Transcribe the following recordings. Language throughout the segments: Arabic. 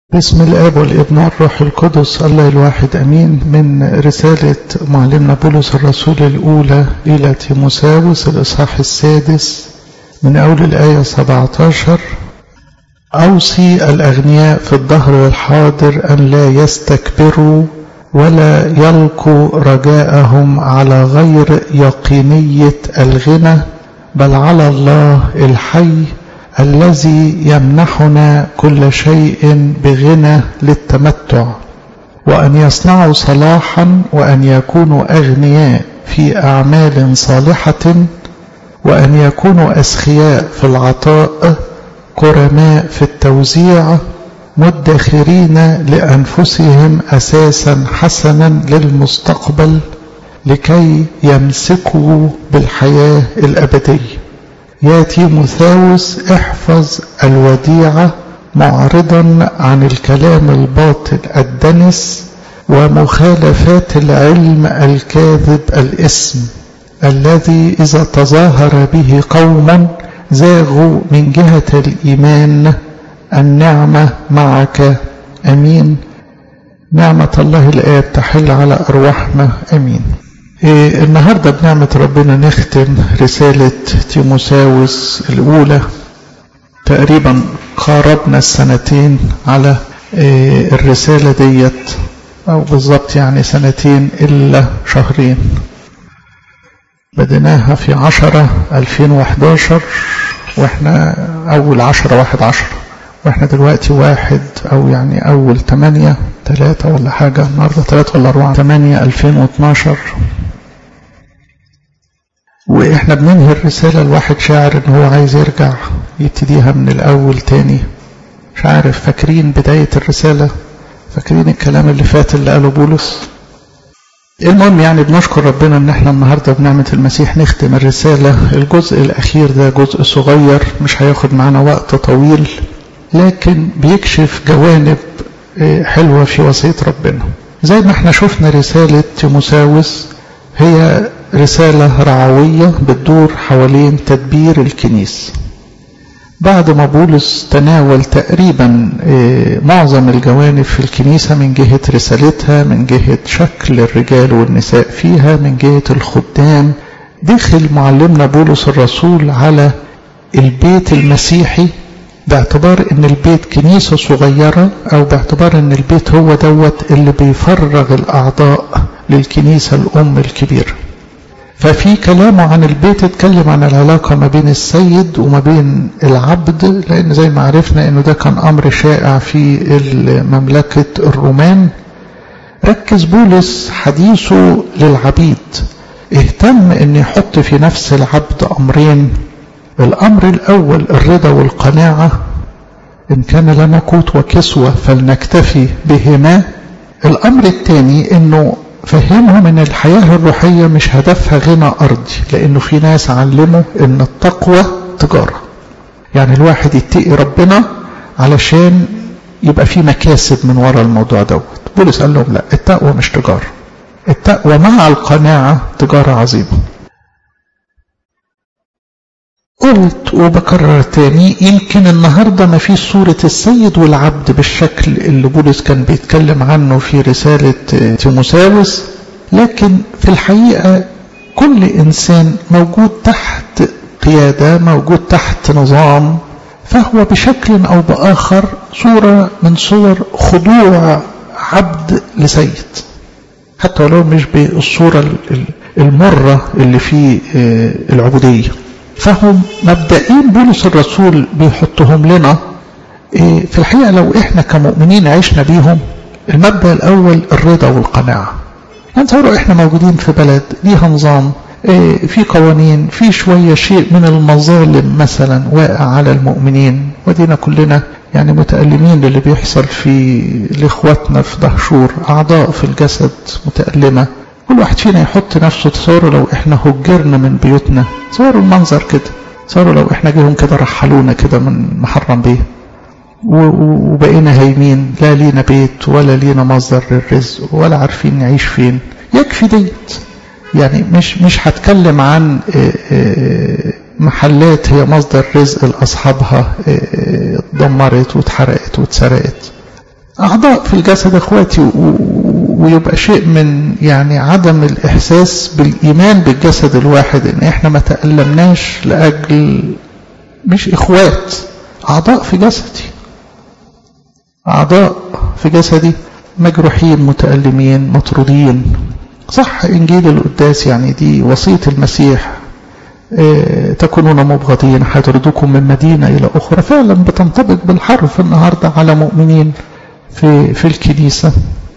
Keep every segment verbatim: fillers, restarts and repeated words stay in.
باسم الآب والابن والروح القدس الله الواحد أمين. من رسالة معلمنا بولس الرسول الأولى إلى تيموثاوس الإصحاح السادس من أول الآية سبعة عشر: أوصي الأغنياء في الدهر الحاضر أن لا يستكبروا ولا يلقوا رجاءهم على غير يقينية الغنى، بل على الله الحي الذي يمنحنا كل شيء بغنى للتمتع، وأن يصنعوا صلاحا، وأن يكونوا أغنياء في أعمال صالحة، وأن يكونوا أسخياء في العطاء، كرماء في التوزيع، مدخرين لأنفسهم أساسا حسنا للمستقبل لكي يمسكوا بالحياة الأبدية. يا تيموثاوس احفظ الوديعة، معرضا عن الكلام الباطل الدنس ومخالفات العلم الكاذب الإثم، الذي إذا تظاهر به قوم زاغوا من جهة الإيمان. النعمة معك أمين. نعمة الله الآب تحل على أرواحنا أمين. إيه النهاردة بنعمة ربنا نختم رسالة تيموثاوس الأولى. تقريبا قاربنا السنتين على إيه الرسالة ديت، أو بالضبط يعني سنتين إلا شهرين. بديناها في عشرة ألفين وحداشر، وإحنا أول عشرة واحد عشر، وإحنا دلوقتي واحد أو يعني أول تمانية تلاتة ولا حاجة، النهاردة تلاتة ولا أربعة تمانية ألفين واتناشر. وإحنا بننهي الرسالة الواحد شاعر إن هو عايز يرجع يبتديها من الأول تاني. مش عارف، فاكرين بداية الرسالة؟ فاكرين الكلام اللي فات اللي قاله بولس؟ المهم يعني بنشكر ربنا إن إحنا النهاردة بنعمة المسيح نختم الرسالة. الجزء الأخير ده جزء صغير مش هياخد معنا وقت طويل، لكن بيكشف جوانب حلوة في وصية ربنا. زي ما احنا شفنا رسالة تيموثاوس هي رسالة رعوية بتدور حوالين تدبير الكنيسة. بعد ما بولس تناول تقريبا معظم الجوانب في الكنيسة من جهة رسالتها، من جهة شكل الرجال والنساء فيها، من جهة الخدام، دخل معلمنا بولس الرسول على البيت المسيحي، باعتبار ان البيت كنيسة صغيرة، او باعتبار ان البيت هو دوت اللي بيفرغ الاعضاء للكنيسة الام الكبيرة. ففي كلامه عن البيت اتكلم عن العلاقة ما بين السيد وما بين العبد، لان زي ما عرفنا انه ده كان امر شائع في مملكة الرومان. ركز بولس حديثه للعبيد، اهتم ان يحط في نفس العبد امرين. الأمر الأول الرضا والقناعة، إن كان لنا قوت وكسوة فلنكتفي بهما. الأمر الثاني إنه فهمهم إن الحياة الروحية مش هدفها غنى أرضي، لأنه في ناس علموا إن التقوى تجارة، يعني الواحد يتقي ربنا علشان يبقى في مكاسب من وراء الموضوع دوت. بولس قال لهم لا، التقوى مش تجارة، التقوى مع القناعة تجارة عظيمة. قلت وبكرر تاني، يمكن النهاردة ما فيش صورة السيد والعبد بالشكل اللي بولس كان بيتكلم عنه في رسالة تيموثاوس، لكن في الحقيقة كل إنسان موجود تحت قيادة، موجود تحت نظام، فهو بشكل أو بآخر صورة من صور خضوع عبد لسيد، حتى ولو مش بالصورة المرة اللي في العبودية. فهم مبدئين بولس الرسول بيحطهم لنا في الحقيقة لو احنا كمؤمنين عشنا بيهم. المبدأ الأول الرضا والقناعة. يعني تصوروا احنا موجودين في بلد ليها نظام، في قوانين، في شوية شيء من المظالم مثلا واقع على المؤمنين، ودينا كلنا يعني متألمين للي بيحصل في لإخواتنا في دهشور، أعضاء في الجسد متألمة. كل واحد فينا يحط نفسه، تصوروا لو احنا هجرنا من بيوتنا، تصوروا المنظر كده، تصوروا لو احنا جيهم كده رحلونا كده من محرم بيه وبقينا هايمين، لا لينا بيت ولا لينا مصدر للرزق ولا عارفين نعيش فين. يكفي ديت، يعني مش مش هتكلم عن محلات هي مصدر رزق لأصحابها اتدمرت واتحرقت واتسرقت، أعضاء في الجسد إخواتي، ويبقى شيء من يعني عدم الإحساس بالإيمان بالجسد الواحد إن إحنا ما تألمناش لأجل مش إخوات، أعضاء في جسدي، أعضاء في جسدي مجروحين متألمين مطرودين. صح إنجيل القداس يعني دي وصية المسيح، اه تكونون مبغضين حيطردوكم من مدينة إلى أخرى، فعلا بتنطبق بالحرف النهاردة على مؤمنين في في الكنيسة.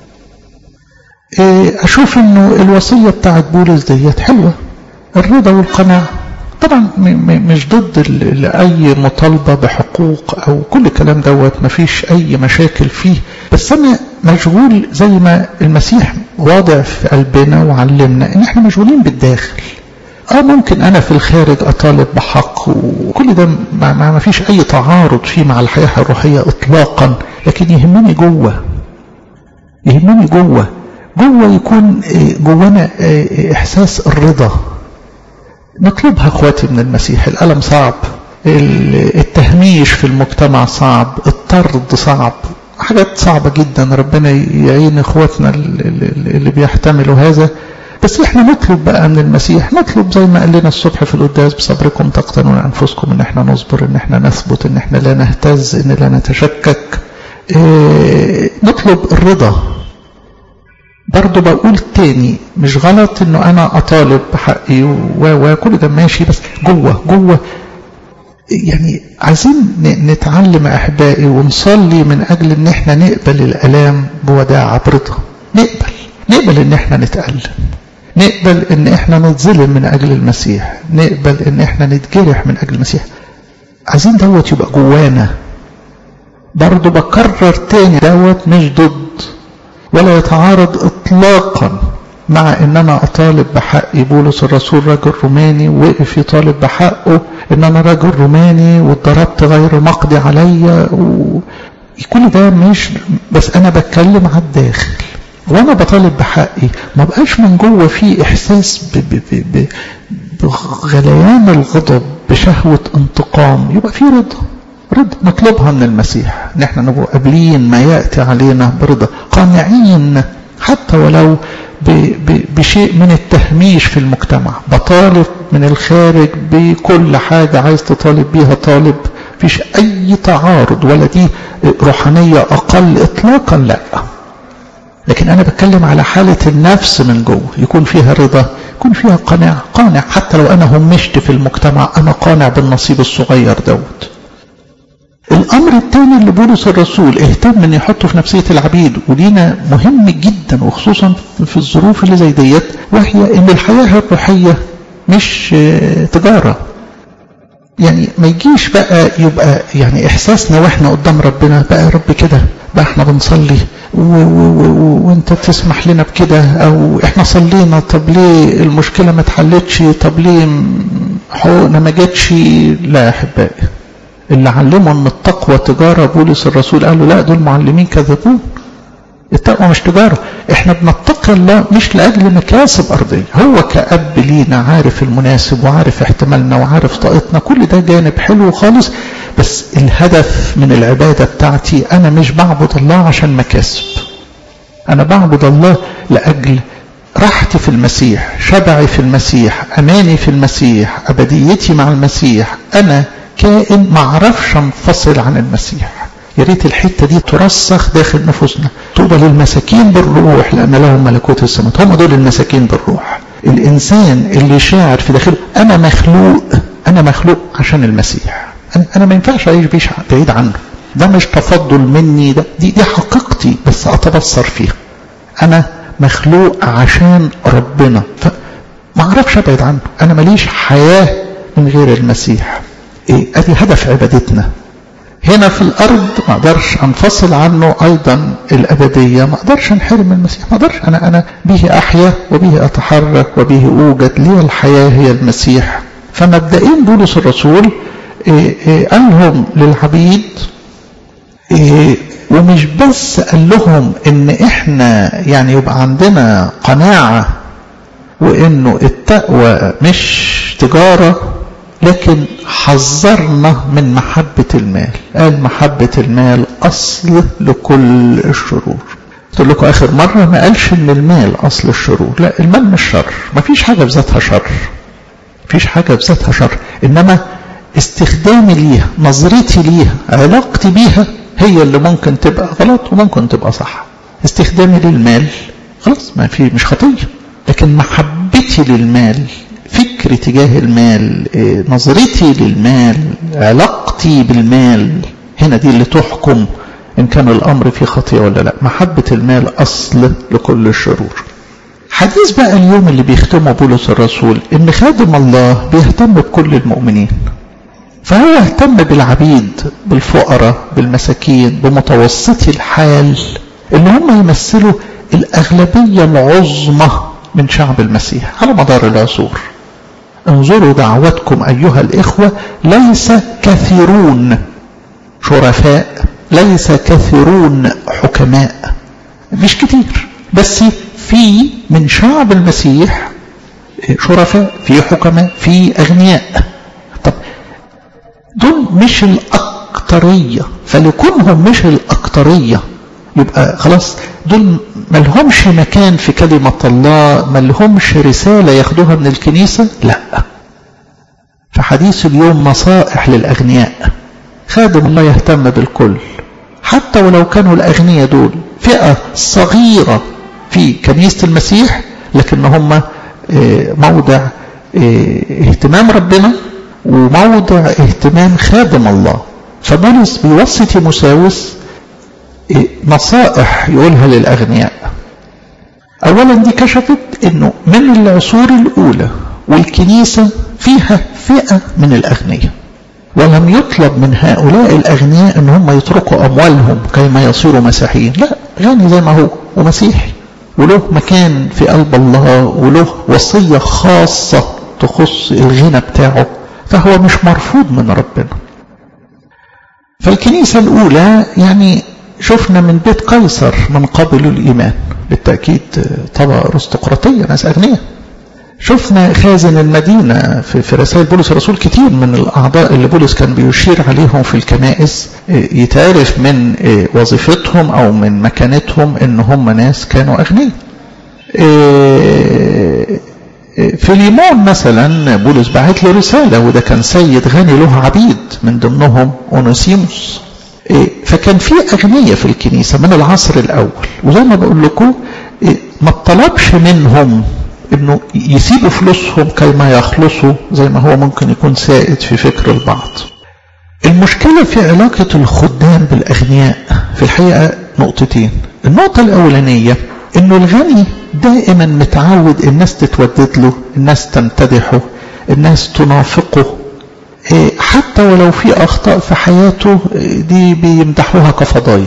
اه أشوف إنه الوصية بتاعت بولس ديت حلوة، الرضا والقناعة. طبعا مش ضد أي مطالبة بحقوق أو كل الكلام دوت، مفيش أي مشاكل فيه، بس أنا مشغول زي ما المسيح واضع في قلبنا وعلمنا إن إحنا مشغولين بالداخل. آه ممكن أنا في الخارج أطالب بحق وكل ده ما, ما فيش أي تعارض فيه مع الحياة الروحية إطلاقا، لكن يهمني جوه، يهمني جوه جوه يكون جوانا إحساس الرضا. نطلبها اخواتي من المسيح. الألم صعب، التهميش في المجتمع صعب، الطرد صعب، حاجات صعبة جدا. ربنا يعين اخواتنا اللي بيحتملوا هذا، بس احنا نطلب بقى من المسيح، نطلب زي ما قال لنا الصبح في القداس بصبركم تقتنون انفسكم، ان احنا نصبر، ان احنا نثبت، ان احنا لا نهتز، ان لا نتشكك. اه نطلب الرضا. برضو بقول تاني مش غلط انه انا اطالب بحقي وكل ده ماشي، بس جوه جوه يعني عايزين نتعلم احبائي ونصلي من اجل ان احنا نقبل الالام بوداعة برضا. نقبل نقبل ان احنا نتألم، نقبل ان احنا نتظلم من اجل المسيح، نقبل ان احنا نتجرح من اجل المسيح. عايزين دوت يبقى جوانا. برضو بكرر تاني دوت مش ضد ولا يتعارض اطلاقا مع ان انا اطالب بحقي. بولس الرسول رجل روماني وقف يطالب بحقه، ان انا رجل روماني واتضربت غير مقضي عليا، وكل ده مش بس انا بتكلم على الداخل. وانا بطالب بحقي ما بقاش من جوه في احساس بغليان الغضب، بشهوة انتقام، يبقى في رضا. رضا نطلبها من المسيح، ان احنا نبقى قابلين ما يأتي علينا برضا، قانعين حتى ولو ب ب بشيء من التهميش في المجتمع. بطالب من الخارج بكل حاجة عايز تطالب بيها طالب، فيش اي تعارض ولا دي روحانية اقل اطلاقا، لا. لكن انا بتكلم على حالة النفس من جوه، يكون فيها رضا، يكون فيها قناع. قانع حتى لو انا همشت في المجتمع، انا قانع بالنصيب الصغير دوت. الامر الثاني اللي بولس الرسول اهتم ان يحطه في نفسية العبيد، ولينا مهم جدا وخصوصا في الظروف اللي زي ديت، وهي ان الحياة الروحية مش تجارة. يعني ما يجيش بقى يبقى يعني احساسنا واحنا قدام ربنا بقى يا رب كده بقى احنا بنصلي وانت تسمح لنا بكده، او احنا صلينا طب ليه المشكلة ما اتحلتش، طب ليه حقوقنا ما جاتش. لا يا احبائي، اللي علموا ان التقوى تجارة بولس الرسول قال له لا، دول معلمين كذبون. التقوى مش تجارة، احنا بنتقي الله مش لأجل مكاسب أرضية. هو كأب لينا عارف المناسب وعارف احتمالنا وعارف طاقتنا، كل ده جانب حلو خالص. بس الهدف من العبادة بتاعتي أنا مش بعبد الله عشان مكاسب، أنا بعبد الله لأجل راحتي في المسيح، شبعي في المسيح، أماني في المسيح، أبديتي مع المسيح. أنا كائن ما عرفش انفصل عن المسيح. يا ريت الحته دي ترسخ داخل نفوسنا. طوبى للمساكين بالروح لان لهم ملكوت السماوات. هم دول المساكين بالروح، الانسان اللي شاعر في داخله انا مخلوق، انا مخلوق عشان المسيح. انا, أنا ما ينفعش اعيش بيش بعيد عنه. ده مش تفضل مني، ده دي دي حقيقتي بس اتبصر فيها. انا مخلوق عشان ربنا، فما اعرفش ابعد عنه. انا ماليش حياه من غير المسيح. ايه ادي هدف عبادتنا هنا في الارض. ما اقدرش انفصل عنه. ايضا الابديه ما اقدرش انحرم المسيح، ما اقدرش. انا انا به احيا وبه اتحرك وبه اوجد، لي الحياه هي المسيح. فمبدئيا بولس الرسول إيه إيه قال لهم للعبيد إيه، ومش بس قال لهم ان احنا يعني يبقى عندنا قناعه وانه التقوى مش تجاره. لكن حذرنا من محبة المال. قال محبة المال أصل لكل الشرور. قلت لكم آخر مرة ما قالش إن المال أصل الشرور، لا، المال مش شر، ما فيش حاجة بذاتها شر، فيش حاجة بذاتها شر، إنما استخدامي ليها، نظرتي ليها، علاقتي بيها هي اللي ممكن تبقى غلط وممكن تبقى صح. استخدامي للمال خلاص ما في، مش خطية، لكن محبتي للمال، فكري تجاه المال، نظرتي للمال، علاقتي بالمال، هنا دي اللي تحكم إن كان الأمر فيه خطية ولا لا. محبة المال أصل لكل الشرور. حديث بقى اليوم اللي بيختمه بولس الرسول إن خادم الله بيهتم بكل المؤمنين، فهو يهتم بالعبيد، بالفقراء، بالمساكين، بمتوسطي الحال اللي هم يمثلوا الأغلبية العظمى من شعب المسيح على مدار العصور. انظروا دعوتكم أيها الإخوة، ليس كثيرون شرفاء، ليس كثيرون حكماء، مش كتير، بس في من شعب المسيح شرفاء، في حكماء، في أغنياء. طب دول مش الأكترية، فلكونهم مش الأكترية يبقى خلاص دول ملهمش مكان في كلمة الله، ملهمش رسالة ياخدوها من الكنيسة، لا. فحديث اليوم نصائح للأغنياء. خادم الله يهتم بالكل، حتى ولو كانوا الأغنياء دول فئة صغيرة في كنيسة المسيح، لكن هم موضع اهتمام ربنا وموضع اهتمام خادم الله. فبولس بيوصي تيموثاوس نصائح يقولها للأغنياء. أولا دي كشفت أنه من العصور الأولى والكنيسة فيها فئة من الأغنياء، ولم يطلب من هؤلاء الأغنياء أن هم يتركوا أموالهم كيما يصيروا مسيحيين، لا، غني زي ما هو ومسيحي وله مكان في قلب الله وله وصية خاصة تخص الغنى بتاعه، فهو مش مرفوض من ربنا. فالكنيسة الأولى يعني شفنا من بيت قيصر من قبل الإيمان، بالتأكيد طبعا أرستقراطية، ناس أغنياء. شفنا خازن المدينة في رسائل بولس الرسول، كتير من الأعضاء اللي بولس كان بيشير عليهم في الكنائس يتعرف من وظيفتهم أو من مكانتهم إن هم ناس كانوا أغنياء. في ليمون مثلا بولس بعت له رسالة، وده كان سيد غني له عبيد من ضمنهم أونوسيموس. فكان في أغنياء في الكنيسة من العصر الأول، وزي ما بقول لكم ما طلبش منهم انه يسيبوا فلوسهم كيما يخلصوا زي ما هو ممكن يكون سائد في فكر البعض. المشكلة في علاقة الخدام بالأغنياء في الحقيقة نقطتين. النقطة الأولانية انه الغني دائما متعود الناس تتودد له، الناس تمتدحه، الناس تنافقه، حتى ولو في أخطاء في حياته دي بيمدحوها كفضائل.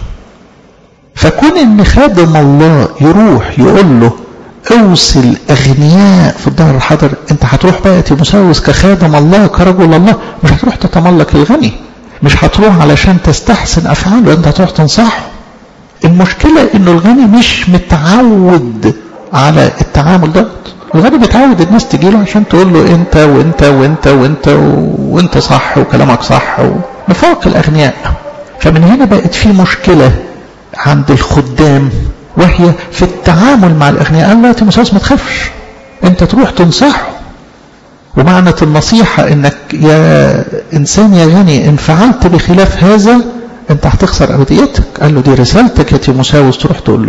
فكون ان خادم الله يروح يقول له اوصي الاغنياء في الظهر الحاضر، انت هتروح بقى تيموثاوس كخادم الله كرجل الله، مش هتروح تتملك الغني، مش هتروح علشان تستحسن افعاله، انت هتروح تنصحه. المشكلة انه الغني مش متعود على التعامل ده. الغني متعود الناس تجيله عشان تقول له انت وانت وانت وانت وانت صح وكلامك صح ومفوق الاغنياء. فمن هنا بقت في مشكلة عند الخدام، وهي في التعامل مع الأغنياء. قال لا تيموثاوس ما تخافش، انت تروح تنصحه، ومعنى النصيحة انك يا انسان يا غني ان فعلت بخلاف هذا انت هتخسر ابديتك. قال له دي رسالتك يا تيموثاوس تروح تقول له،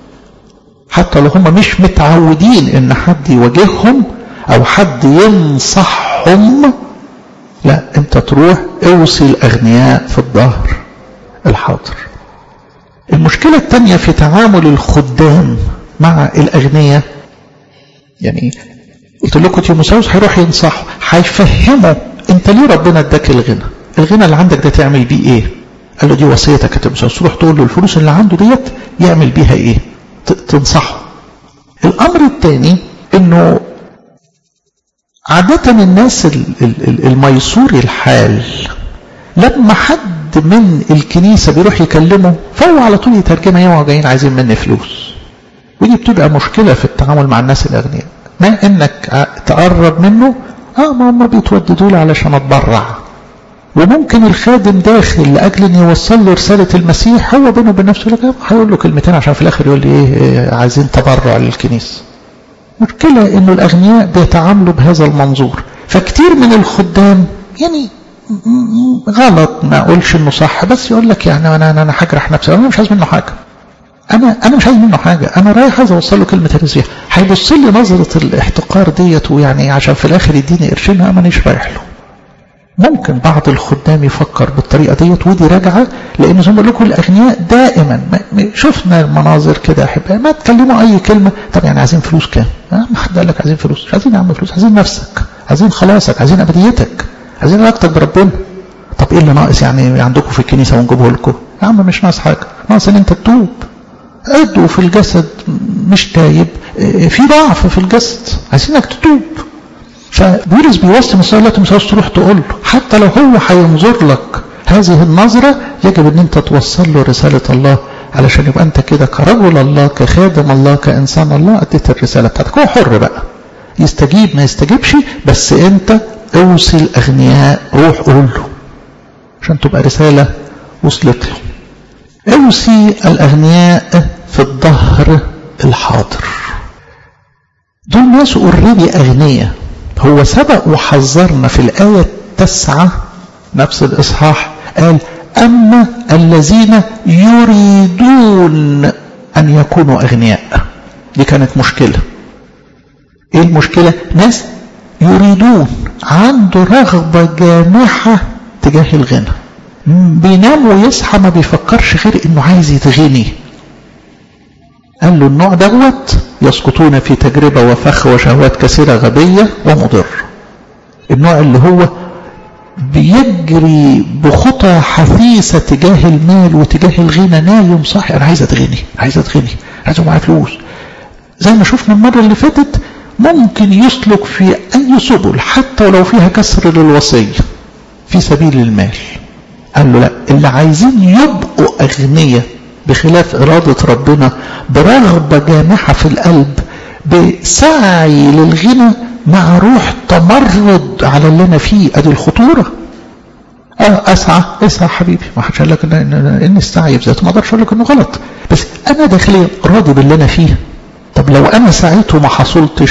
حتى لو هم مش متعودين ان حد يواجههم او حد ينصحهم، لا، انت تروح اوصي الاغنياء في الظهر الحاضر. المشكلة الثانية في تعامل الخدام مع الأغنياء، يعني قلت لكم تيموثاوس هيروح ينصحه، هيفهمه انت ليه ربنا اداك الغنى، الغنى اللي عندك ده تعمل بيه ايه. قال له دي وصيتك يا تيموثاوس، تروح تقول له الفلوس اللي عنده ديت يعمل بيها ايه، تنصحه. الامر الثاني انه عادة الناس الميسور الحال لما حد من الكنيسة بيروح يكلمه فهو على طول يترجمها ايه، جايين عايزين مني فلوس. ودي بتبقى مشكلة في التعامل مع الناس الأغنياء، ما انك تقرب منه اه ما هم بيتوددوا لي علشان اتبرع. وممكن الخادم داخل لاجل ان يوصل له رساله المسيح، هو بينه وبين نفسه لك هيقول له كلمتين عشان في الاخر يقول لي ايه, إيه عايزين تبرع للكنيسه. مشكله انه الاغنياء بيتعاملوا بهذا المنظور. فكتير من الخدام يعني غلط، ما اقولش انه صح، بس يقول لك يعني انا انا هجرح نفسي، انا مش عايز منه حاجه، انا انا مش عايز منه حاجه، انا رايح عايز اوصل له كلمه المسيح. هيبص لي نظره الاحتقار ديت ويعني عشان في الاخر يديني قرشين، انا مانيش رايح له. ممكن بعض الخدام يفكر بالطريقه ديت، ودي راجعه لان زي ما بقول لكم الاغنياء دائما شفنا المناظر كده يا احبائي، ما تكلموا اي كلمه طب يعني عايزين فلوس كام؟ ما حد قال لك عايزين فلوس، مش عايزين يا عم فلوس، عايزين نفسك، عايزين خلاصك، عايزين ابديتك، عايزين علاقتك بربنا. طب ايه اللي ناقص يعني عندكم في الكنيسه ونجيبه لكم؟ يا عم مش ناقص حاجه، ناقص ان انت تتوب. عدوا في الجسد مش تايب، في ضعف في الجسد، عايزينك تتوب. فبولس بيوصي مثلا لا تمساوش تروح تقول له، حتى لو هو هينظر لك هذه النظرة يجب ان انت توصل له رسالة الله، علشان يبقى انت كده كرجل الله، كخادم الله، كإنسان الله اديت الرسالة بتاعتك. هو حر بقى يستجيب ما يستجيبش، بس انت اوصي الأغنياء، روح قول له عشان تبقى رسالة وصلت له. اوصي الأغنياء في الظهر الحاضر. دول ناس اوريدي أغنياء. هو سبق وحذرنا في الآية التاسعة نفس الإصحاح، قال أما الذين يريدون أن يكونوا أغنياء. دي كانت مشكلة. إيه المشكلة؟ ناس يريدون، عنده رغبة جامحة تجاه الغنى، بينام ويصحى ما بيفكرش غير إنه عايز يتغني. قال له النوع دوت يسقطون في تجربة وفخ وشهوات كثيرة غبية ومضر. النوع اللي هو بيجري بخطى حثيثة تجاه المال وتجاه الغنى، نايم صاحي انا عايز اتغني، عايز اتغني، عايز معايا فلوس. زي ما شفنا المرة اللي فاتت ممكن يسلك في اي سبل حتى ولو فيها كسر للوصية في سبيل المال. قال له لا، اللي عايزين يبقوا اغنياء بخلاف إرادة ربنا، برغبة جامحة في القلب، بسعي للغنى مع روح تمرد على اللي أنا فيه. أدي الخطورة. أه أسعى اسعى حبيبي، ما حدش قال لك إن, إن, إن السعي بذاته ما أقدرش أقول لك إنه غلط، بس أنا داخليا راضي باللي أنا فيه. طب لو أنا سعيت وما حصلتش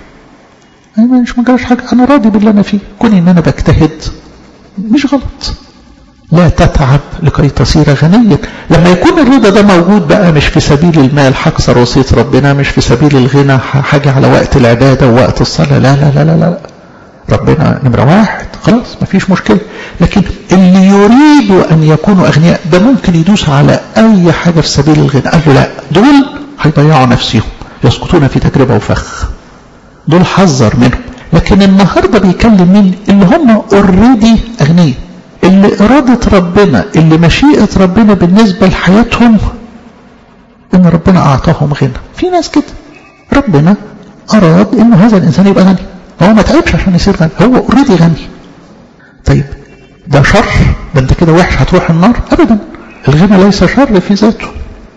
أنا مش مجرش حاجة، أنا راضي باللي أنا فيه. كوني إن أنا بجتهد مش غلط. لا تتعب لكي تصير غنيا. لما يكون الرضا ده موجود بقى مش في سبيل المال هكسر وصية ربنا، مش في سبيل الغنى حاجة على وقت العبادة ووقت الصلاة، لا لا لا لا لا ربنا نمرة واحد، خلاص مفيش مشكلة. لكن اللي يريد أن يكونوا أغنياء ده ممكن يدوس على أي حاجة في سبيل الغنى. قال له لا، دول هيضيعوا نفسهم، يسقطون في تجربة وفخ. دول حذر منهم. لكن النهاردة بيكلم مين؟ اللي هم اوريدي أغنياء، اللي إرادة ربنا، اللي مشيئة ربنا بالنسبة لحياتهم إن ربنا أعطاهم غنى. في ناس كده ربنا أراد إن هذا الإنسان يبقى غني، هو ما تعبش عشان يصير غني، هو أوريدي غني. طيب ده شر؟ ده أنت كده وحش هتروح النار؟ أبدا، الغنى ليس شر في ذاته.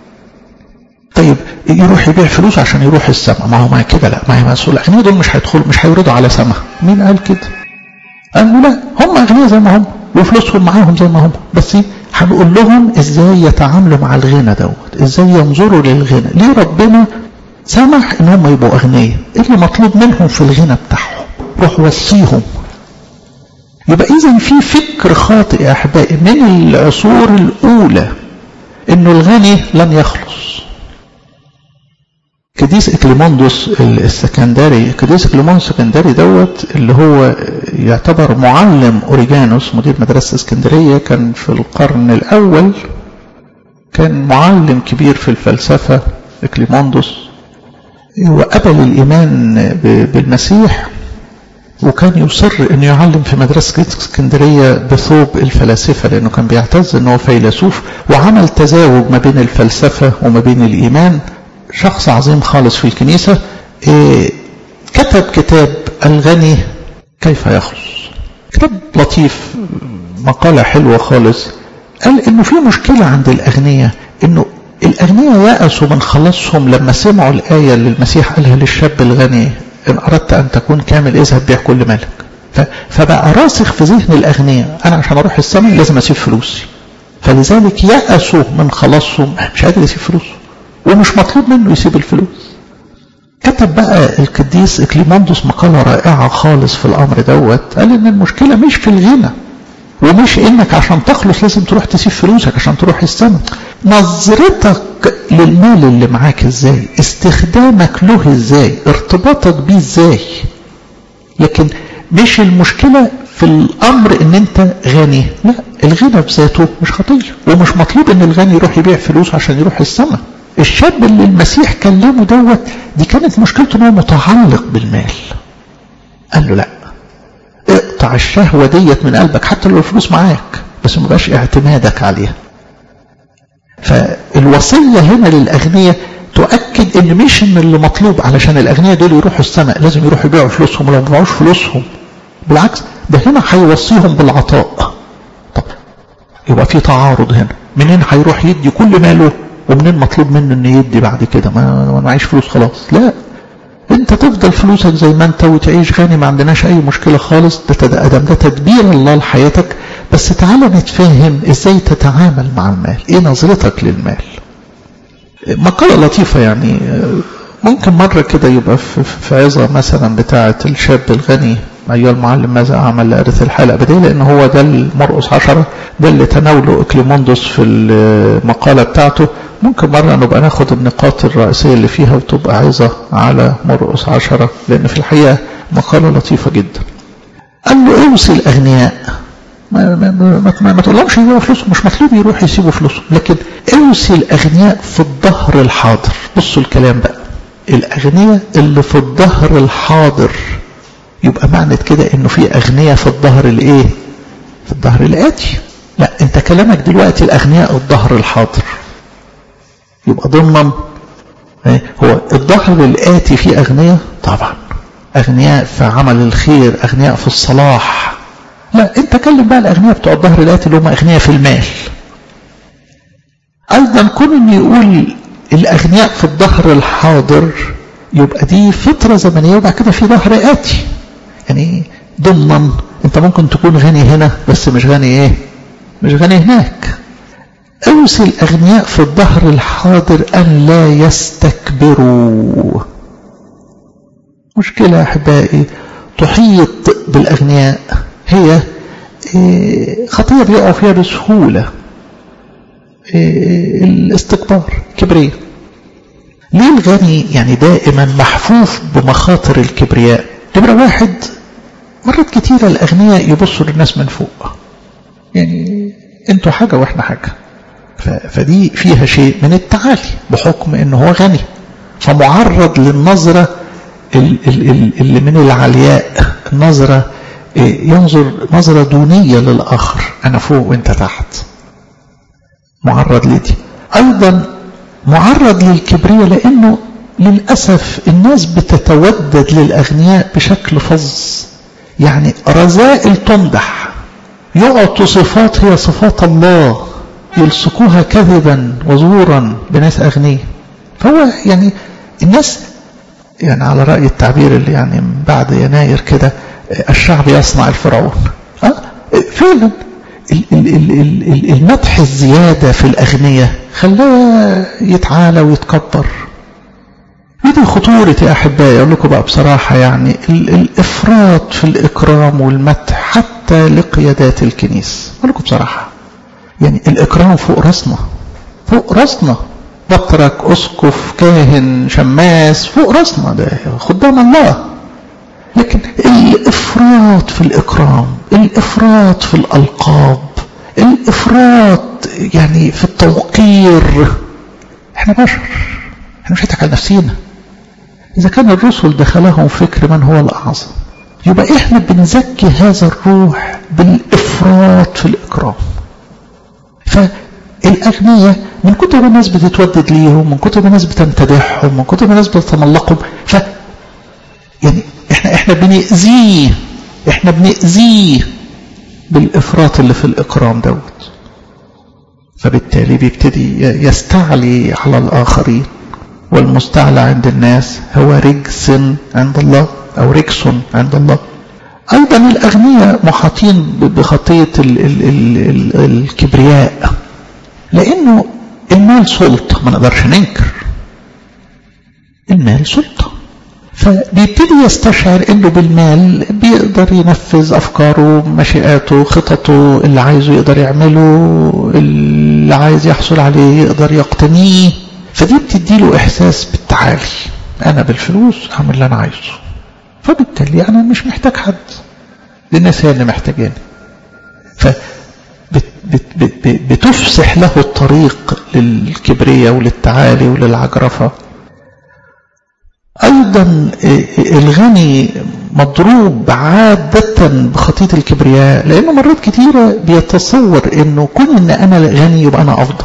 طيب يروح يبيع فلوس عشان يروح السماء، ما هو ما كده لا، ما هي مسؤول. الأغنياء دول مش هيدخلوا، مش هيوردوا على سماء. مين قال كده؟ قالوا لا، هم أغنياء زي ما هم وفلوسهم معاهم زي ما هم، بس هنقول لهم ازاي يتعاملوا مع الغنى دوت، ازاي ينظروا للغنى. ليه ربنا سمح ان هم يبقوا اغنياء؟ ايه اللي مطلوب منهم في الغنى بتاعهم؟ روح وصيهم. يبقى اذا في فكر خاطئ يا احبائي من العصور الاولى انه الغني لن يخلص. قديس إكليموندوس السكندري، قديس إكليموندوس السكندري دوت اللي هو يعتبر معلم أوريجانوس مدير مدرسة اسكندرية، كان في القرن الأول، كان معلم كبير في الفلسفة إكليموندوس، وقبل الإيمان بالمسيح، وكان يصر أن يعلم في مدرسة اسكندرية بثوب الفلاسفة لأنه كان بيعتز أنه فيلسوف، وعمل تزاوج ما بين الفلسفة وما بين الإيمان. شخص عظيم خالص في الكنيسة. إيه كتب كتاب الغني كيف يخلص، كتاب لطيف، مقالة حلوة خالص. قال انه في مشكلة عند الاغنياء، انه الاغنياء يأسوا من خلصهم لما سمعوا الآية اللي المسيح قالها للشاب الغني ان اردت ان تكون كامل اذهب بيع كل مالك. فبقى راسخ في ذهن الأغنياء أنا عشان أروح السماء لازم أسيب فلوسي، فلذلك يأسوا من خلاصهم، مش قادر يسيب فلوسه ومش مطلوب منه يسيب الفلوس. كتب بقى القديس إكليموندوس مقالة رائعة خالص في الأمر دوت، قال إن المشكلة مش في الغنى، ومش إنك عشان تخلص لازم تروح تسيب فلوسك عشان تروح السماء. نظرتك للمال اللي معاك إزاي، استخدامك له إزاي، ارتباطك بيه إزاي. لكن مش المشكلة في الأمر إن أنت غني، لا، الغنى بذاته مش خطية، ومش مطلوب إن الغني يروح يبيع فلوس عشان يروح السماء. الشاب اللي المسيح كلمه دوت دي كانت مشكلته انه متعلق بالمال. قال له لا، اقطع الشهوة ديت من قلبك حتى لو الفلوس معاك، بس ما بقاش اعتمادك عليها. فالوصية هنا للأغنياء تؤكد ان مش ان اللي مطلوب علشان الأغنياء دول يروحوا السماء لازم يروحوا يبيعوا فلوسهم، ولو ما باعوش فلوسهم بالعكس ده هنا هيوصيهم بالعطاء. طب يبقى في تعارض هنا، منين هيروح يدي كل ماله ومنين مطلوب منه ان يدي بعد كده؟ ما انا معيش فلوس خلاص. لا، انت تفضل فلوسك زي ما انت وتعيش غني، ما عندناش اي مشكلة خالص. ده ادم ده تدبير الله لحياتك، بس تعالى نتفاهم ازاي تتعامل مع المال، ايه نظرتك للمال. مقالة لطيفة يعني، ممكن مرة كده يبقى في عظة مثلا بتاعة الشاب الغني أيها المعلم ماذا أعمل لأرث الحياة الأبدية، لأن هو ده المرقس عشرة، ده اللي تناوله إكليموندوس في المقالة بتاعته. ممكن مرة نبقى ناخد النقاط الرئيسية اللي فيها وتبقى عظة على مرقس عشرة، لأن في الحقيقة مقالة لطيفة جدا. قال له اوصي الأغنياء، ما, ما, ما, ما, ما تقولهمش يبيعوا فلوسهم، مش مطلوب يروح يسيبوا فلوسهم، لكن اوصي الأغنياء في الظهر الحاضر. بصوا الكلام بقى، الأغنياء اللي في الظهر الحاضر، يبقى معنى كده انه في اغنياء في الظهر الايه؟ في الظهر الاتي. لا، انت كلامك دلوقتي الاغنياء الظهر الحاضر، يبقى ضمن هو الظهر الاتي في اغنياء، طبعا اغنياء في عمل الخير، اغنياء في الصلاح. لا، انت كلم بقى الاغنياء بتوع الظهر الاتي اللي هم اغنياء في المال. ايضا كون ان يقول الاغنياء في الظهر الحاضر، يبقى دي فترة زمنية وبعد كده في ظهر آتي. يعني ضمن انت ممكن تكون غني هنا بس مش غني ايه؟ مش غني هناك. اوصي الأغنياء في الظهر الحاضر أن لا يستكبروا. مشكلة أحبائي تحيط بالأغنياء، هي خطية بيقعوا فيها بسهولة، الاستكبار، كبرياء. ليه الغني يعني دائما محفوف بمخاطر الكبرياء؟ نمرة واحد، مرات كتيرة الأغنياء يبصوا للناس من فوق، يعني انتوا حاجة واحنا حاجة، فدي فيها شيء من التعالي بحكم انه هو غني، فمعرض للنظرة اللي من العلياء، النظرة ينظر نظرة دونية للآخر، أنا فوق وانت تحت، معرض لدي. أيضا معرض للكبرياء، لأنه للأسف الناس بتتودد للأغنياء بشكل فظ، يعني رذائل تمدح، يعطوا صفات هي صفات الله، يلصقوها كذبا وزورا بناس أغنياء. فهو يعني الناس، يعني على رأي التعبير اللي يعني بعد يناير كده، الشعب يصنع الفرعون. أه؟ فعلا المدح الزيادة في الأغنياء خلاه يتعالى ويتكبر. ودي خطورة يا أحبائي، أقول لكم بقى بصراحة، يعني الإفراط في الإكرام والمدح حتى لقيادات الكنيسة. أقول لكم بصراحة، يعني الإكرام فوق راسنا، فوق راسنا، بطرك، أسقف، كاهن، شماس، فوق راسنا، ده خدام الله. لكن الإفراط في الإكرام، الإفراط في الألقاب، الإفراط يعني في التوقير، احنا بشر، احنا مش هنضحك على نفسينا. إذا كان الرسل دخلهم فكر من هو الأعظم، يبقى احنا بنزكي هذا الروح بالإفراط في الإكرام. فالأغنياء من كتر الناس بتتودد ليهم، من كتر الناس بتمتدحهم، من كتر الناس بتتملقهم، ف يعني احنا احنا بنأذيه احنا بنأذيه بالإفراط اللي في الإكرام دوت. فبالتالي بيبتدي يستعلي على الآخرين، والمستعلى عند الناس هو رجس عند الله، أو رجس عند الله. أيضا الأغنياء محاطين بخطية ال ال ال ال الكبرياء، لأنه المال سلطة، ما نقدرش ننكر المال سلطة، فبيبتدي يستشعر انه بالمال بيقدر ينفذ افكاره، مشيئاته، خططه، اللي عايزه يقدر يعمله، اللي عايز يحصل عليه يقدر يقتنيه، فدي بتديله احساس بالتعالي، انا بالفلوس اعمل اللي انا عايزه، فبالتالي انا مش محتاج حد، للناس هي اللي محتاجاني، فبتفسح له الطريق للكبرياء وللتعالي وللعجرفة. أيضا الغني مضروب عادة بخطية الكبرياء، لأنه مرات كتيرة بيتصور أنه كون أن أنا غني يبقى أنا أفضل،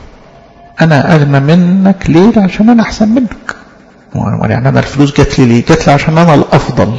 أنا أغنى منك ليه؟ عشان أنا أحسن منك، يعني أنا الفلوس جات لي ليه؟ جات لي عشان أنا الأفضل،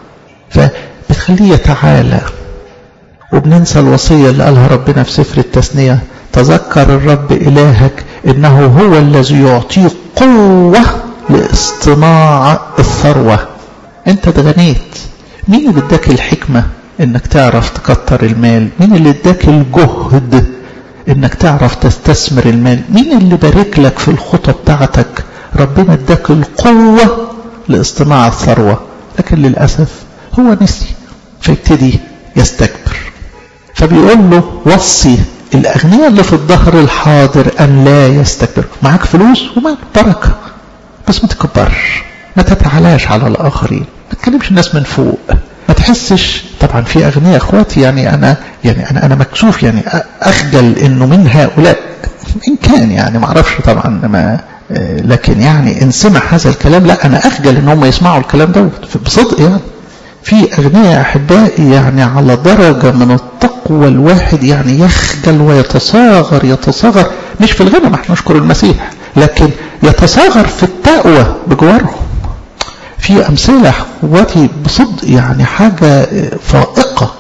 فبتخليه يتعالى. وبننسى الوصية اللي قالها ربنا في سفر التثنية: تذكر الرب إلهك إنه هو الذي يعطيك قوة لاصطناع الثروة. انت اتغنيت، مين اللي اداك الحكمة انك تعرف تكتر المال؟ مين اللي اداك الجهد انك تعرف تستثمر المال؟ مين اللي بارك لك في الخطة بتاعتك؟ ربنا اداك القوة لاصطناع الثروة، لكن للأسف هو نسي، فيبتدي يستكبر. فبيقول له وصي الأغنياء اللي في الظهر الحاضر أن لا يستكبر. معاك فلوس ومال بركة، بس ما تكبرش، ما تتعلاش على الآخرين، ما تكلمش الناس من فوق، ما تحسش. طبعا في أغنياء أخواتي يعني أنا يعني أنا أنا مكسوف يعني أخجل إنه من هؤلاء إن كان يعني ما أعرفش طبعا، ما لكن يعني إن سمع هذا الكلام لا أنا أخجل إن هم يسمعوا الكلام ده بصدق. يعني في أغنياء أحبائي يعني على درجة من التقوى الواحد يعني يخجل ويتصاغر يتصاغر مش في الغنى، ما احنا نشكر المسيح، لكن يتصاغر في التقوى بجوارهم. في أمثلة أخواتي بصدق يعني حاجة فائقة،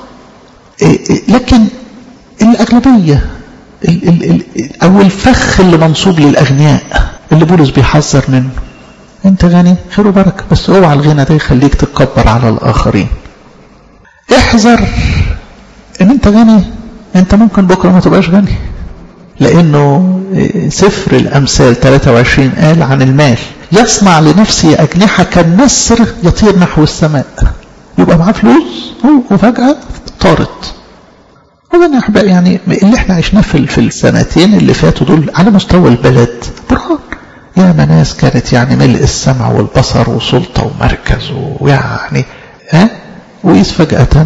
لكن الأغلبية ال ال ال أو الفخ اللي منصوب للأغنياء اللي بولس بيحذر منه. انت غني خير وبركة، بس اوعى الغنى ده يخليك تتكبر على الآخرين. احذر ان انت غني، انت ممكن بكرة ما تبقاش غني، لأنه سفر الأمثال ثلاثة وعشرين قال عن المال: يصنع لنفسه أجنحة كالنسر يطير نحو السماء. يبقى معاه فلوس وفجأة طارت. وده يا أحبائي يعني اللي احنا عشناه في في السنتين اللي فاتوا دول على مستوى البلد برهان. يا ناس كانت يعني ملء السمع والبصر وسلطة ومركز ويعني ها وإذ فجأة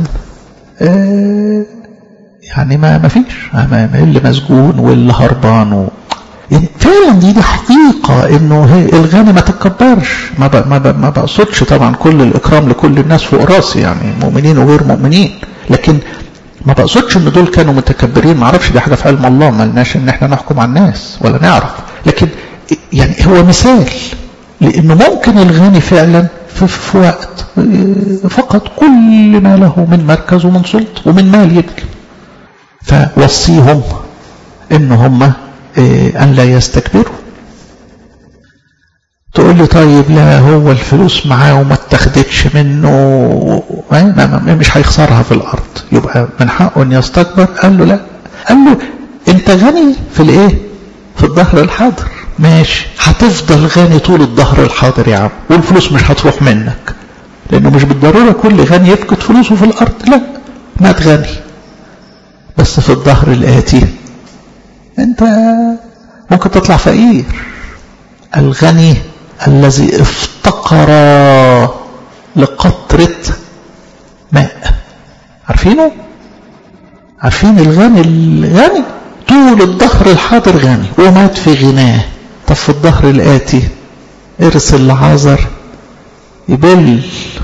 آه يعني ما ما فيش، اللي مسجون واللي هربان و... يعني فعلا دي دي حقيقة انه الغني ما تتكبرش. ما ب... ما, ب... ما بقصدش طبعا كل الاكرام لكل الناس فوق راسي، يعني مؤمنين وغير مؤمنين، لكن ما بقصدش ان دول كانوا متكبرين. ما اعرفش، دي حاجة في علم الله، ما لناش ان احنا نحكم على الناس ولا نعرف، لكن يعني هو مثال لانه ممكن الغني فعلا في, في وقت فقط كل ما له من مركز ومن سلطة ومن مال يمكن. فوصيهم ان هم إيه ان لا يستكبروا. تقول لي طيب لا هو الفلوس معاه وما اتخذتش منه مش هيخسرها في الارض، يبقى من حقه ان يستكبر؟ قال له لا، قال له انت غني في الايه؟ في الظهر الحاضر، ماشي، هتفضل غني طول الظهر الحاضر يا عم، والفلوس مش هتروح منك، لانه مش بالضروره كل غني يفقد فلوسه في الارض، لا، ما تغني بس في الظهر الآتي انت ممكن تطلع فقير. الغني الذي افتقر لقطرة ماء، عارفينه؟ عارفين الغني الغني طول الظهر الحاضر غني ومات في غناه. طب في الظهر الآتي ارسل لعازر يبل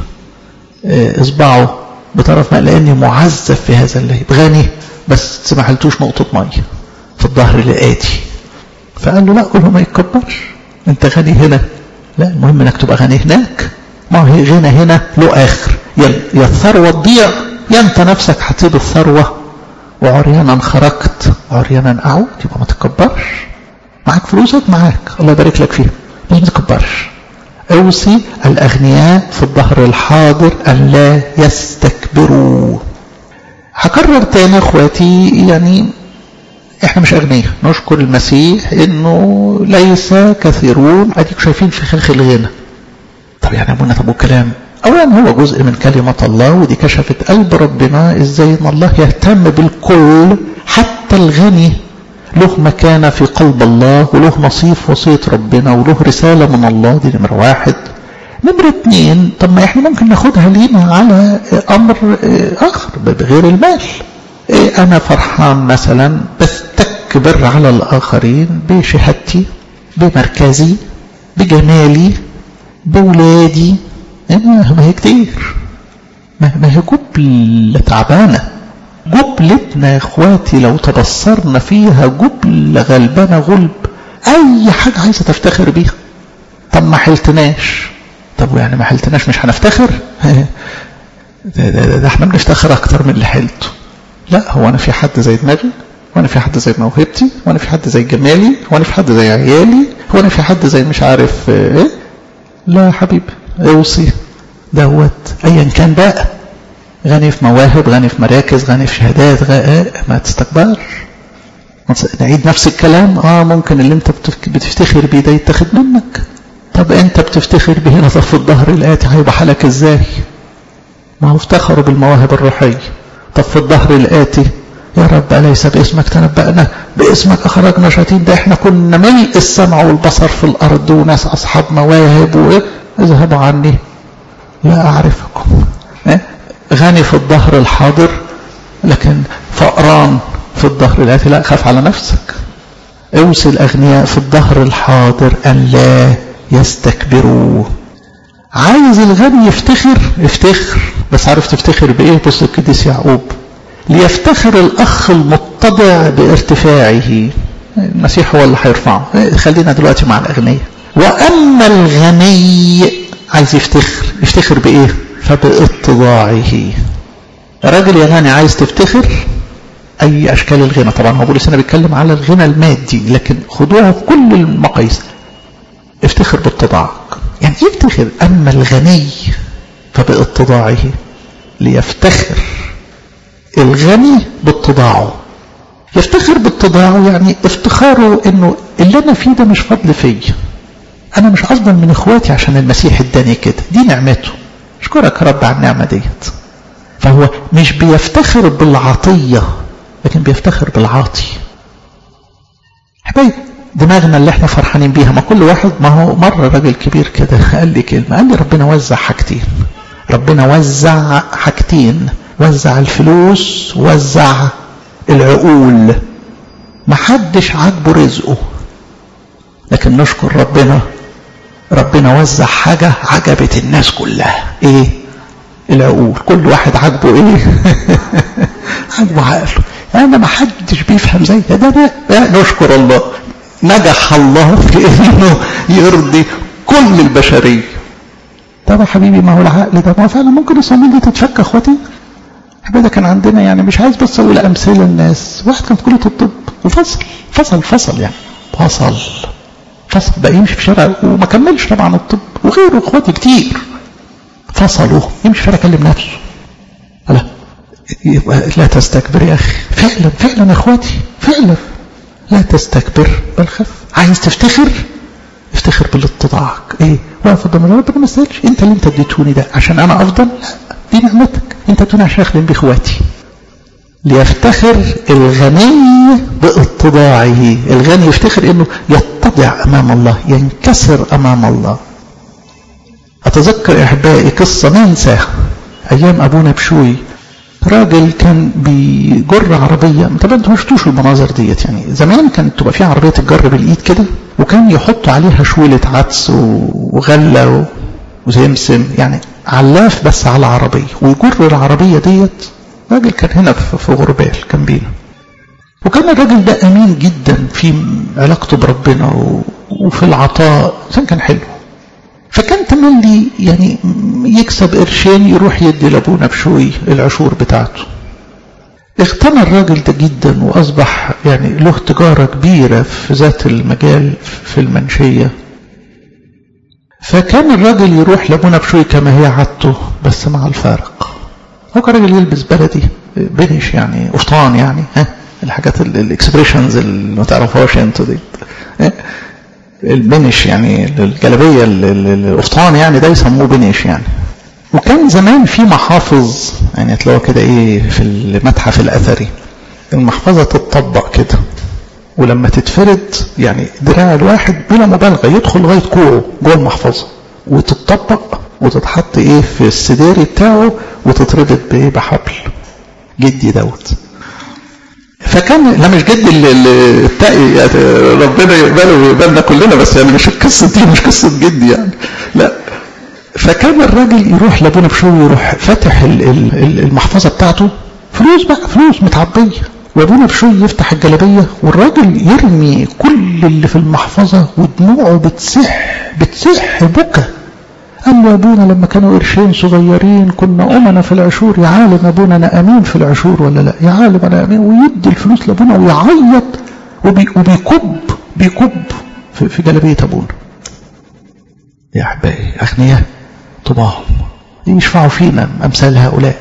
اصبعه بطرف ماء لاني معذب في هذا اللهيب. غني بس ما حلتوش نقطة مية في الظهر الآتي. فقال له لا، قل له ما يتكبرش، انت غني هنا، لا المهم انك تبقى غني هناك. ما هي غنى هنا له اخر، يا الثروة تضيع يا انت نفسك هتسيب الثروة وعريانا خرجت عريانا اعود. يبقى ما تتكبرش، معاك فلوسك معاك، الله يبارك لك فيها، بس ما تتكبرش. اوصي الأغنياء في الظهر الحاضر أن لا يستكبروا. هكرر تاني اخواتي، يعني احنا مش أغنياء، نشكر المسيح انه ليس كثيرون اديك شايفين في خلق الغنى. طب يعني ابونا طب الكلام اولا هو جزء من كلمة الله، ودي كشفت قلب ربنا ازاي ان الله يهتم بالكل، حتى الغني له مكانة في قلب الله وله نصيب في وصية ربنا وله رسالة من الله. دي نمرة واحد. نمرة اتنين، طب ما احنا ممكن ناخدها لينا على امر اخر بغير المال. انا فرحان مثلا بستكبر على الاخرين بشهادتي، بمركزي، بجمالي، بولادي. ما هي كتير، ما هي جبلة تعبانة. جبلتنا يا اخواتي لو تبصرنا فيها جبلة غلبانة غلب، اي حاجة عايزة تفتخر بيها. طب ما حلتناش، طب يعني ما حلتناش مش هنفتخر؟ ده, ده, ده احنا بنفتخر اكتر من اللي حلته. لا، هو انا في حد زي دماغي؟ وانا في حد زي موهبتي؟ وانا في حد زي جمالي؟ وانا في حد زي عيالي؟ وانا في حد زي مش عارف ايه؟ لا يا حبيبي، اوصي دوت ايا كان بقى، غني في مواهب، غني في مراكز، غني في شهادات، غني ما تستكبرش. نعيد نفس الكلام. اه ممكن اللي انت بتفتخر بيه ده يتاخد منك. طب انت بتفتخر به هنا، طب في الظهر الآتي هيبقى حالك ازاي؟ ما هو افتخروا بالمواهب الروحية، طب في الظهر الآتي يا رب أليس باسمك تنبأنا، باسمك أخرجنا شياطين، ده احنا كنا ملء السمع والبصر في الأرض وناس أصحاب مواهب وإيه، اذهبوا عني لا أعرفكم. إيه؟ غني في الظهر الحاضر لكن فقران في الظهر الآتي، لا، خاف على نفسك. اوصي الأغنياء في الظهر الحاضر أن لا يستكبروا. عايز الغني يفتخر، افتخر، بس عارف تفتخر بإيه؟ بص القديس يعقوب، ليفتخر الأخ المتضع بارتفاعه. المسيح هو اللي هيرفعه. خلينا دلوقتي مع الأغنياء. وأما الغني عايز يفتخر، يفتخر بإيه؟ فباتضاعه. الراجل يا غني عايز تفتخر أي أشكال الغنى، طبعا هو بولس هنا بيتكلم على الغنى المادي، لكن خدوها في كل المقاييس. افتخر باتضاعك، يعني يفتخر. أما الغني فباتضاعه، ليفتخر الغني باتضاعه. يفتخر باتضاعه يعني افتخاره انه اللي انا فيه ده مش فضل فيا، انا مش افضل من اخواتي عشان المسيح اداني كده، دي نعمته، اشكرك يا رب على النعمه ديت. فهو مش بيفتخر بالعطيه، لكن بيفتخر بالعاطي. حبايبي دماغنا اللي احنا فرحانين بيها، ما كل واحد، ما هو مره راجل كبير كده قال لي كلمه، قال لي ربنا وزع حاجتين، ربنا وزع حاجتين، وزع الفلوس، وزع العقول. ما حدش عاجبه رزقه، لكن نشكر ربنا، ربنا وزع حاجة عجبت الناس كلها. ايه؟ العقول. كل واحد عاجبه ايه؟ عاجبه عقله. انا ما حدش بيفهم زي ده, ده, ده نشكر الله، نجح الله في انه يرضي كل البشرية. طب يا حبيبي ما هو العقل ده، ما فعلا ممكن الصميم دي تتفك اخواتي. ده كان عندنا، يعني مش عايز بس اقول امثله الناس، واحد كان في كليه الطب وفصل فصل فصل يعني فصل فصل بقى يمشي في شارع وما كملش طبعا الطب، وغيره اخواتي كتير فصلوا، يمشي في شارع يكلم نفسه. لا لا تستكبر يا اخي، فعلا فعلا يا اخواتي، فعلا لا تستكبر بل خف. عايز تفتخر، افتخر بالاتضاعك. ايه؟ واقف قدام ربنا ما يستاهلش، انت اللي انت اديتوني ده عشان انا افضل؟ لا، دي نعمتك، انت اديتوني عشان اخدم باخواتي. ليفتخر الغني باتضاعه. الغني يفتخر انه يتضع امام الله، ينكسر امام الله. اتذكر يا احبائي قصه ما انساها، ايام ابونا بشوي، راجل كان بيجر عربيه. طبعا انتوا ما شفتوش المناظر ديت، يعني زمان كانت تبقى فيها عربيه تتجر بالايد كده، وكان يحطوا عليها شويله عدس وغله وزمسم، يعني علاف بس على عربيه، ويجر العربيه ديت. راجل كان هنا في غربال كان بينا، وكان الراجل ده امين جدا في علاقته بربنا وفي العطاء، كان حلو. فكان تملي يعني يكسب قرشين يروح يدي لابونا بشوي العشور بتاعته. اغتنى الراجل ده جدا، واصبح يعني له تجارة كبيرة في ذات المجال في المنشية. فكان الراجل يروح لابونا بشوي كما هي عادته، بس مع الفارق. هو كان راجل يلبس بلدي بنش يعني قفطان يعني، ها الحاجات الاكسبريشنز اللي ما تعرفوهاش انتوا دي، البنش يعني الجلابيه القفطان يعني ده يسموه بنش يعني. وكان زمان في محافظ يعني تلاقوها كده ايه في المتحف الاثري، المحفظه تتطبق كده، ولما تتفرد يعني دراع الواحد بلا مبالغه يدخل لغايه كوعه جوه المحفظه، وتتطبق وتتحط ايه في السداري بتاعه وتتربط بايه بحبل. جدي دوت. فكان لا مش جدي التقي يعني ربنا يقبله ويقبلنا كلنا، بس يعني مش القصه دي مش قصه جدي يعني، لا. فكان الراجل يروح لابونا بشوي يروح فاتح المحفظه بتاعته، فلوس بقى فلوس متعبيه، وابونا بشوي يفتح الجلابيه والراجل يرمي كل اللي في المحفظه ودموعه بتسح بتسح بكى. قال له ابونا لما كانوا قرشين صغيرين كنا امنا في العشور، يا عالم ابونا انا امين في العشور ولا لا، يا عالم انا امين، ويدي الفلوس لابونا ويعيط وبي وبيكب بيكب في, في جلابيه ابونا. يا احبائي اغنياء طباعهم يشفعوا فينا امثال هؤلاء.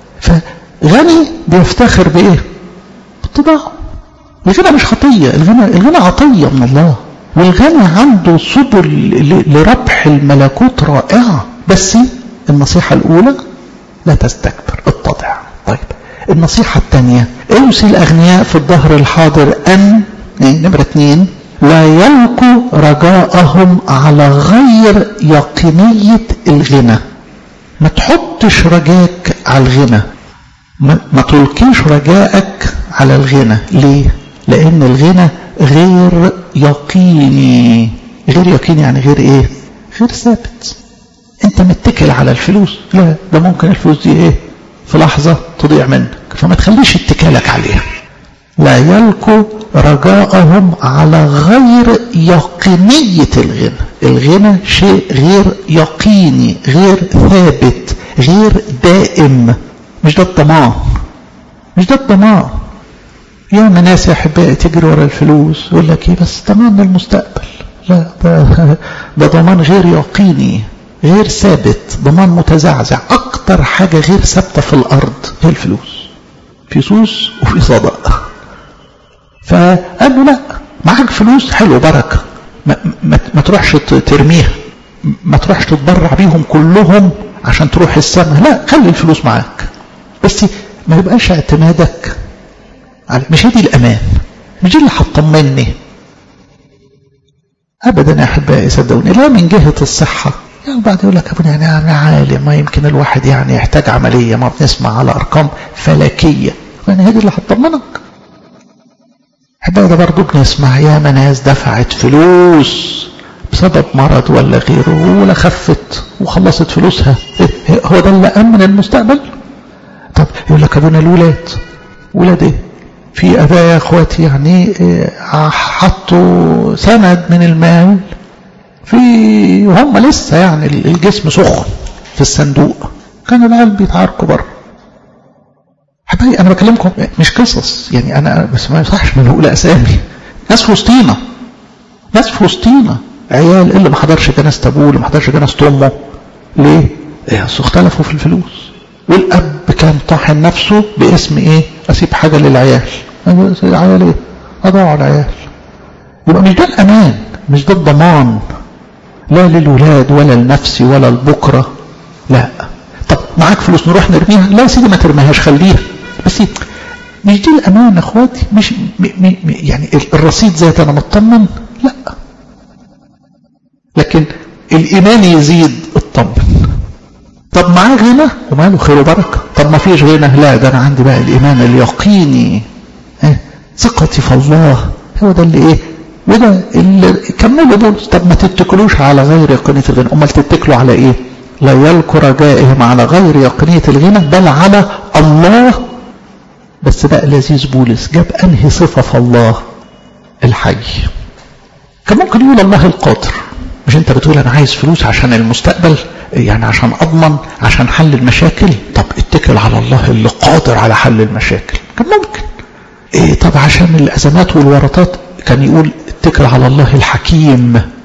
فغني بيفتخر بايه؟ بطباعه. الغنى مش خطيه، الغنى الغنى عطيه من الله، والغنى عنده سبل لربح الملكوت رائعة. بس النصيحة الأولى لا تستكبر، اتضع. طيب النصيحة الثانية اوصي الأغنياء في الظهر الحاضر أن نمرة اثنين لا يلقوا رجاءهم على غير يقينية الغنى. ما تحطش رجاك على الغنى، ما, ما تلقيش رجاءك على الغنى. ليه؟ لأن الغنى غير يقيني. غير يقيني يعني غير ايه؟ غير ثابت. انت متكل على الفلوس، لا ده ممكن الفلوس دي ايه في لحظة تضيع منك، فما تخليش اتكالك عليها. لا يلقوا رجاءهم على غير يقينية الغنى. الغنى شيء غير يقيني، غير ثابت، غير دائم. مش ده الضمان، مش ده الضمان. يا ناس يا احبائي تجري ورا الفلوس يقول لك ايه بس ضمان المستقبل. لا ده, ده ضمان غير يقيني، غير ثابت، ضمان متزعزع. اكتر حاجه غير ثابته في الارض هي الفلوس، في سوس وفي صدق. فقال له لا، معاك فلوس حلو بركه، ما, ما, ما تروحش ترميها، ما تروحش تتبرع بيهم كلهم عشان تروح السماء، لا خلي الفلوس معاك، بس ما يبقاش اعتمادك على، مش هدي الامان، مش دي اللي هتطمني ابدا يا احبائي صدقوني. لا من جهه الصحه يعني بعد يقول لك ابونا يعني انا عالم، ما يمكن الواحد يعني يحتاج عمليه، ما بنسمع على ارقام فلكيه، يعني هدي اللي هتطمنك. احبائي ده برضه بنسمع يا ناس دفعت فلوس بسبب مرض ولا غيره ولا خفت وخلصت فلوسها، هو ده اللي امن المستقبل؟ طب يقول لك ابونا الولاد، ولاد ايه؟ في اباء يا اخواتي يعني حطوا سند من المال في وهم لسه يعني الجسم سخن في الصندوق، كانوا العيال بيتعاركوا بره. حبايبي انا بكلمكم مش قصص يعني، انا بس ما يصحش من اقول اسامي. ناس في وسطينا، ناس في وسطينا عيال اللي ما حضرش جنازه ابوه، اللي ما حضرش جنازه امه. ليه؟ ايه اختلفوا في الفلوس، والاب كان طاحن نفسه باسم ايه؟ اسيب حاجه للعيال. العيال ايه؟ اضاعوا العيال. يبقى مش ده الامان، مش ده الضمان، لا للولاد ولا لنفسي ولا لبكره. لا. طب معاك فلوس نروح نرميها؟ لا يا سيدي ما ترميهاش خليها، بس مش دي الامان يا اخواتي. مش م م يعني الرصيد ذات انا مطمن، لا، لكن الايمان يزيد اطمن. طب معاه غنى وماله خير وبركه، طب ما فيش غنى، لا ده انا عندي بقى الايمان اليقيني، اه ثقتي في الله، هو ده اللي ايه، وده اللي كملوا بولس. طب ما تتكلوش على غير يقينيه الغنى، امال تتكلوا على ايه؟ لا يلقوا رجائهم على غير يقينيه الغنى بل على الله. بس بقى لذيذ بولس جاب انهي صفه في الله؟ الحي. كان ممكن يقول الله القادر. مش انت بتقول انا عايز فلوس عشان المستقبل، يعني عشان اضمن، عشان حل المشاكل؟ طب اتكل على الله اللي قادر على حل المشاكل. كان ممكن ايه طب عشان الازمات والورطات كان يقول اتكل على الله الحكيم.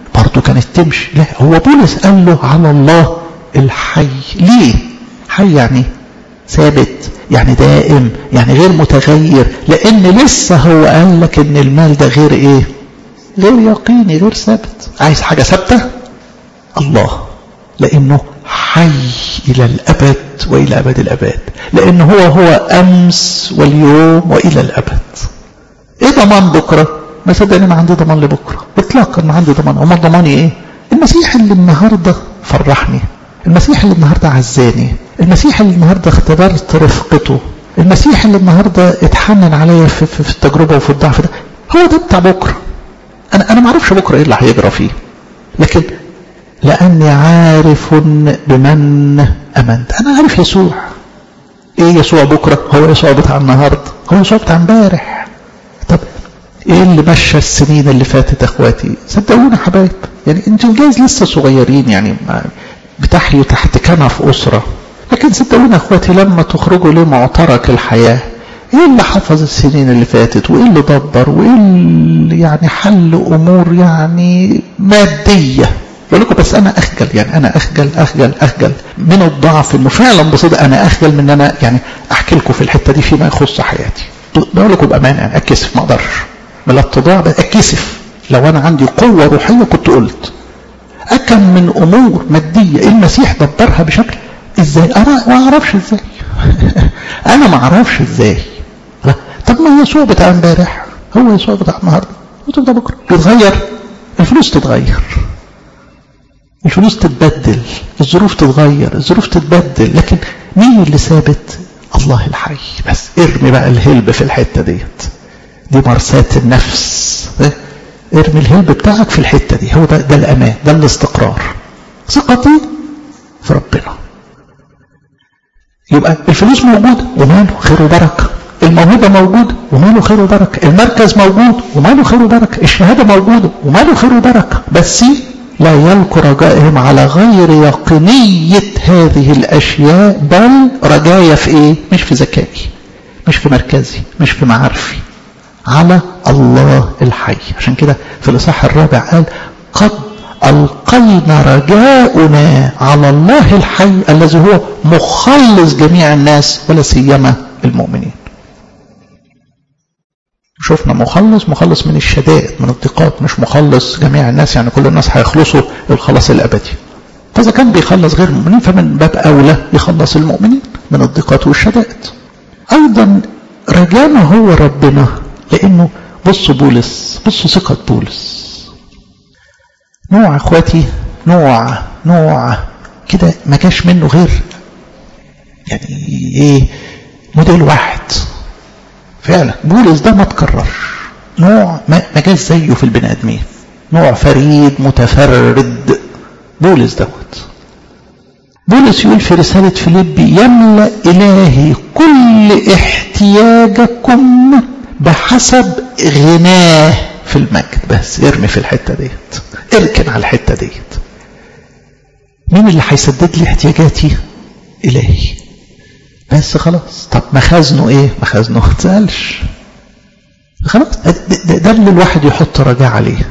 برضه كانت تمشي. لا، هو بولس قال له على الله الحي. ليه؟ حي يعني ثابت، يعني دائم، يعني غير متغير، لان لسه هو قال لك ان المال ده غير ايه؟ غير يقيني، غير ثابت. عايز حاجة ثابتة؟ الله، لانه حي الى الابد والى ابد الاباد، لانه هو هو امس واليوم والى الابد. ايه ضمان بكرة؟ ما صدقني ما عندي ضمان لبكرة اطلاقا، ما عندي ضمان. امال ضماني ايه؟ المسيح اللي النهاردة فرحني، المسيح اللي النهاردة عزاني، المسيح اللي النهاردة اختبرت رفقته، المسيح اللي النهاردة اتحنن عليا في, في, في التجربة وفي الضعف ده، هو ده بتاع بكرة. انا انا ما اعرفش بكرة ايه اللي هيجرى فيه، لكن لاني عارف بمن امنت. انا عارف يسوع. ايه يسوع بكرة؟ هو يسوع بتاع النهاردة، هو يسوع بتاع امبارح. طب ايه اللي مشى السنين اللي فاتت اخواتي؟ صدقونا حبايب، يعني انتوا جايز لسه صغيرين، يعني بتحيوا تحت كنف اسره، لكن صدقونا اخواتي لما تخرجوا لمعترك الحياه، ايه اللي حفظ السنين اللي فاتت، وايه اللي دبر، وايه اللي يعني حل امور يعني ماديه. بقول لكم بس انا اخجل، يعني انا اخجل اخجل اخجل من الضعف، انه فعلا بصدق انا اخجل من ان انا يعني احكي لكم في الحته دي فيما يخص حياتي. بقول لكم بامانه، يعني اتكسف، ما اقدرش من الاتضاع، اتكسف. لو انا عندي قوه روحيه كنت قلت. أكم من أمور مادية المسيح دبرها بشكل إزاي؟ أنا ما أعرفش إزاي. أنا ما أعرفش إزاي. طب ما يسوع بتاع امبارح هو يسوع بتاع النهارده، يسوع بتاع بكرة. بيتغير، الفلوس تتغير، الفلوس تتبدل، الظروف تتغير، الظروف تتبدل، لكن مين اللي ثابت؟ الله الحي. بس ارمي بقى الهلب في الحتة ديت، دي مرساة النفس. ارمي الهلب بتاعك في الحتة دي، هو ده, ده الأمان، ده الاستقرار. ثقتي في ربنا. يبقى الفلوس موجودة وماله خير وبركة، الموهبة موجودة وماله خير وبركة، المركز موجود وماله خير وبركة، الشهادة موجودة وماله خير وبركة، بس لا يلقوا رجائهم على غير يقينية هذه الأشياء، بل رجايا في إيه؟ مش في ذكائي، مش في مركزي، مش في معارفي، على الله الحي. عشان كده في الإصحاح الرابع قال قد ألقينا رجاؤنا على الله الحي الذي هو مخلص جميع الناس ولا سيما المؤمنين. شفنا مخلص، مخلص من الشدائد، من الضيقات، مش مخلص جميع الناس يعني كل الناس هيخلصوا الخلاص الأبدي. فإذا كان بيخلص غير المؤمنين فمن باب أولى يخلص المؤمنين من الضيقات والشدائد. أيضا رجانا هو ربنا، لأنه بصوا بولس، بصوا ثقة بولس. نوع اخواتي، نوع نوع كده ما جاش منه غير يعني ايه موديل واحد فعلا. بولس ده ما تكررش، نوع ما جاش زيه في البني ادمين، نوع فريد متفرد. بولس دوت بولس يقول في رسالة فيليبي يملأ إلهي كل احتياجكم بحسب غناه في المجد. بس ارمي في الحتة ديت، اركن على الحتة ديت. مين اللي هيسدد لي احتياجاتي؟ إلهي. بس خلاص. طب مخازنه ايه؟ مخازنه ما تسألش. خلاص ده, ده اللي الواحد يحط رجاء عليه.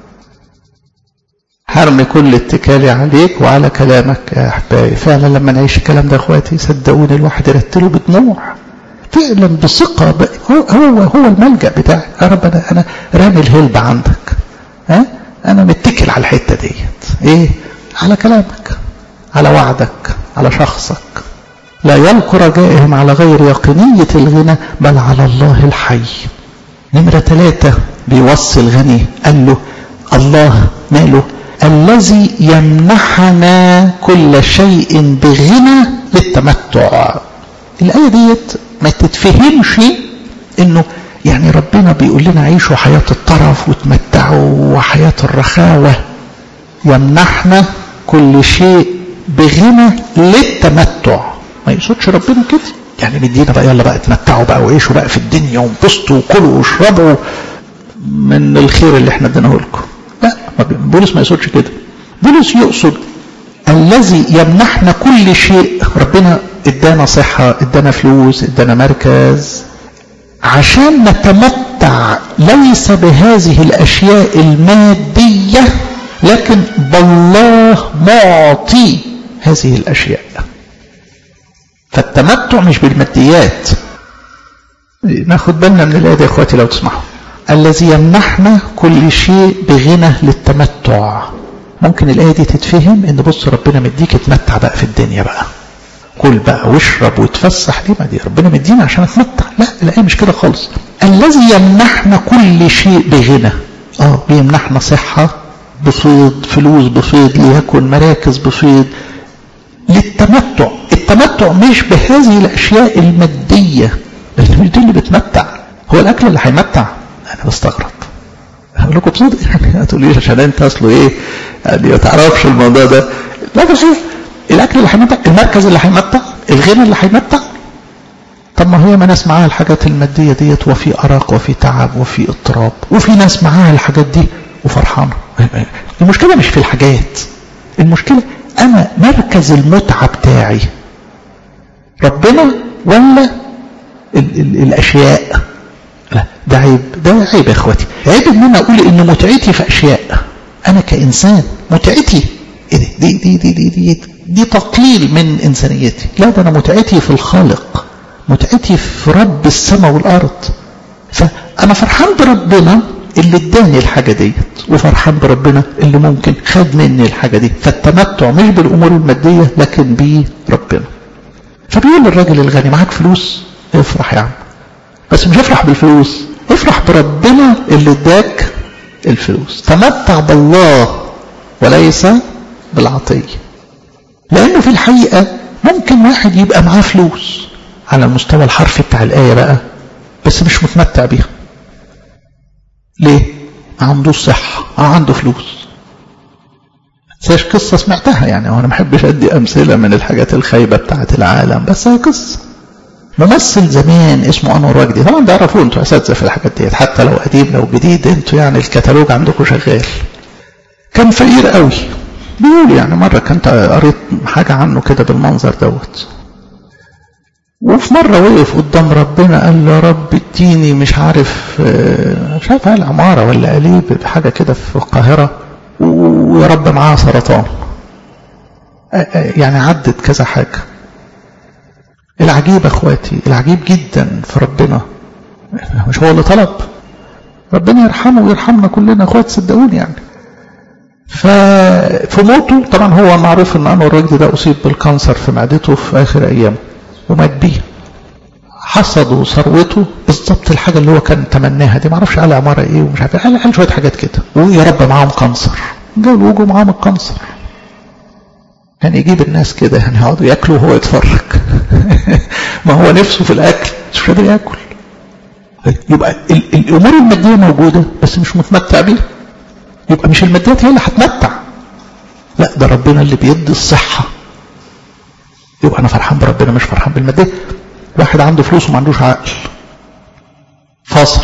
حرمي كل اتكالي عليك وعلى كلامك يا احبائي. فعلا لما نعيش الكلام ده اخواتي صدقوني الواحد يرتله بدموع فعلا بثقه. هو هو هو الملجأ بتاعي. يا رب انا انا رامي الهلب عندك، ها انا متكل على الحته ديت. ايه؟ على كلامك، على وعدك، على شخصك. لا يلقوا رجائهم على غير يقينية الغنى بل على الله الحي. نمرة ثلاثة بيوصي الغني قال له الله ماله الذي يمنحنا كل شيء بغنى للتمتع. الآية ديت ما تتفهمش انه يعني ربنا بيقول لنا عيشوا حياة الطرف وتمتعوا وحياة الرخاوة. يمنحنا كل شيء بغنى للتمتع. ما يقصدش ربنا كده يعني مدينا بقى يلا بقى تمتعوا بقى وعيشوا بقى في الدنيا وانبسطوا وكلوا واشربوا من الخير اللي احنا اديناه لكم. لا، بولس ما يقصدش كده. بولس يقصد الذي يمنحنا كل شيء. ربنا ادانا صحة، ادانا فلوس، ادانا مركز عشان نتمتع ليس بهذه الاشياء المادية لكن بالله معطي هذه الأشياء. فالتمتع مش بالماديات. ناخد بالنا من الآية دي يا اخواتي لو تسمحوا. الذي يمنحنا كل شيء بغنى للتمتع. ممكن الآية دي تتفهم ان بص ربنا مديك اتمتع بقى في الدنيا بقى، كل بقى واشرب وتفسح. ليه؟ ما دي ربنا مدينا عشان اتمتع. لا، الآية مش كده خالص. الذي يمنحنا كل شيء بغنى. اه بيمنحنا صحة بفيض، فلوس بفيض، ليكن مراكز بفيض، للتمتع. التمتع مش بهذه الأشياء المادية اللي مش دي اللي بتمتع. هو الأكل اللي هيمتع؟ أنا بستغرب. هقول لكم بصدق يعني، ما تقوليش عشان أنت أصله إيه يعني ما تعرفش الموضوع ده. لا بس الأكل اللي هيمتع، المركز اللي هيمتع، الغنى اللي هيمتع. طب ما هي ما ناس معاها الحاجات المادية ديت وفي أراق وفي تعب وفي اضطراب، وفي ناس معاها الحاجات دي وفرحانة. المشكلة مش في الحاجات، المشكلة أنا مركز المتعة بتاعي ربنا ولا ال ال الأشياء؟ لا، ده عيب، ده عيب يا اخواتي. عيب ان انا اقول ان متعتي في اشياء. انا كانسان متعتي دي دي دي دي دي, دي, دي تقليل من انسانيتي. لا، ده انا متعتي في الخالق، متعتي في رب السماء والارض. فانا فرحان بربنا اللي اداني الحاجه ديت، وفرحان بربنا اللي ممكن خد مني الحاجه دي. فالتمتع مش بالامور الماديه لكن بربنا. فبيقول للراجل الغني معاك فلوس افرح يا عم، بس مش افرح بالفلوس، افرح بربنا اللي اداك الفلوس. تمتع بالله وليس بالعطيه. لانه في الحقيقه ممكن واحد يبقى معاه فلوس على المستوى الحرفي بتاع الايه بقى، بس مش متمتع بيها. ليه؟ ما عندوش صحه، عنده فلوس. ساش قصه سمعتها يعني، وانا ما بحبش ادي امثله من الحاجات الخايبه بتاعت العالم، بس هي قصه. ممثل زمان اسمه انور وجدي، طبعا تعرفوه انتوا اساتذه في الحاجات ديت، حتى لو قديم لو جديد انتوا يعني الكتالوج عندكم شغال. كان فقير قوي. بيقول يعني مره كنت قريت حاجه عنه كده بالمنظر دوت. وفي مره وقف قدام ربنا قال له يا رب اديني مش عارف مش عارف قال عماره ولا قليب بحاجه كده في القاهره، ويا رب معاه سرطان. يعني عدت كذا حاجه. العجيب اخواتي، العجيب جدا في ربنا، مش هو اللي طلب، ربنا يرحمه ويرحمنا كلنا اخوات صدقوني يعني. ففي موته طبعا هو معروف ان انور وجدي ده اصيب بالكانسر في معدته في اخر ايامه ومات بيه. حصدوا ثروته بالظبط الحاجه اللي هو كان تمناها دي، ما اعرفش على عماره ايه ومش عارف، قال قال شويه حاجات كده، ويا رب معاهم كانسر. جاوا وجوا معاهم الكانسر. كان يعني يجيب الناس كده يعني يقعدوا ياكلوا وهو يتفرج. ما هو نفسه في الاكل مش قادر ياكل. يبقى الامور الماديه موجوده بس مش متمتع بيها. يبقى مش الماديات هي اللي هتمتع، لا ده ربنا اللي بيدي الصحه. يبقى انا فرحان بربنا مش فرحان بالماديه. واحد عنده فلوس وما عندوش عقل، فاصل،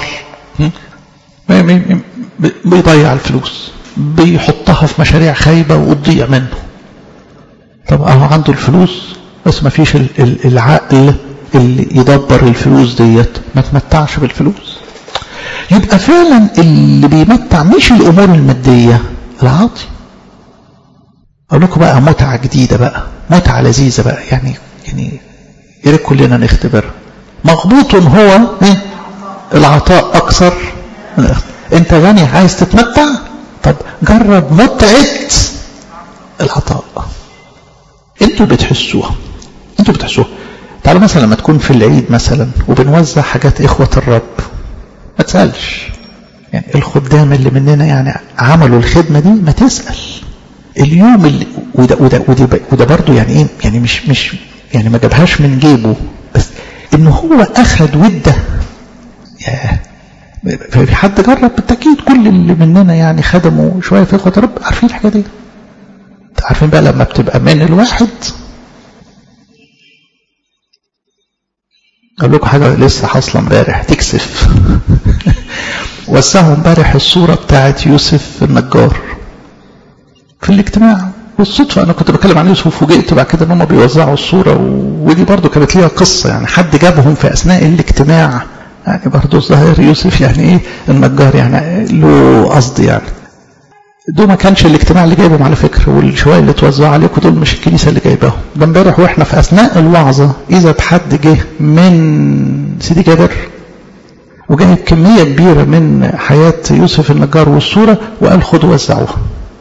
بيضيع الفلوس، بيحطها في مشاريع خايبه وتضيع منه. طب اهو عنده الفلوس بس ما فيش العقل اللي يدبر الفلوس ديت، ما تمتعش بالفلوس. يبقى فعلا اللي بيمتع مش الامور الماديه، العاطي. اقول لكم بقى متعه جديده بقى، متعه لذيذه بقى يعني يعني يا ريت كلنا نختبرها. مغبوط هو ايه؟ العطاء اكثر من الاخذ. انت غني عايز تتمتع؟ طب جرب متعه العطاء. انتوا بتحسوها، انتوا بتحسوها. تعالوا مثلا لما تكون في العيد مثلا وبنوزع حاجات اخوة الرب، ما تسألش يعني الخدام اللي مننا يعني عملوا الخدمة دي، ما تسأل اليوم اللي وده وده وده, وده برضو يعني ايه يعني مش مش يعني ما جابهاش من جيبه، بس انه هو اخذ وده. في حد جرب؟ بالتأكيد كل اللي مننا يعني خدموا شوية في اخوة الرب عارفين الحاجة دي. عارفين بقى لما بتبقى من الواحد. اقول لكم حاجه لسه حاصله امبارح تكسف. وزعوا امبارح الصوره بتاعت يوسف النجار في الاجتماع، والصدفه انا كنت بتكلم عن يوسف وفوجئت بعد كده ان هم بيوزعوا الصوره، ودي برضو كانت ليها قصه يعني، حد جابهم في اثناء الاجتماع يعني، برضو الظاهر يوسف يعني ايه النجار يعني له قصد يعني. دول ما كانش الاجتماع اللي جايبهم على فكرة، والشوية اللي توزعوا عليكم دول مش الكنيسة اللي جايبهم. ده امبارح واحنا في أثناء الوعظة إذا بحد جه من سيدي جابر وجايب كمية كبيرة من حياة يوسف النجار والصورة وقال خدوا وزعوها.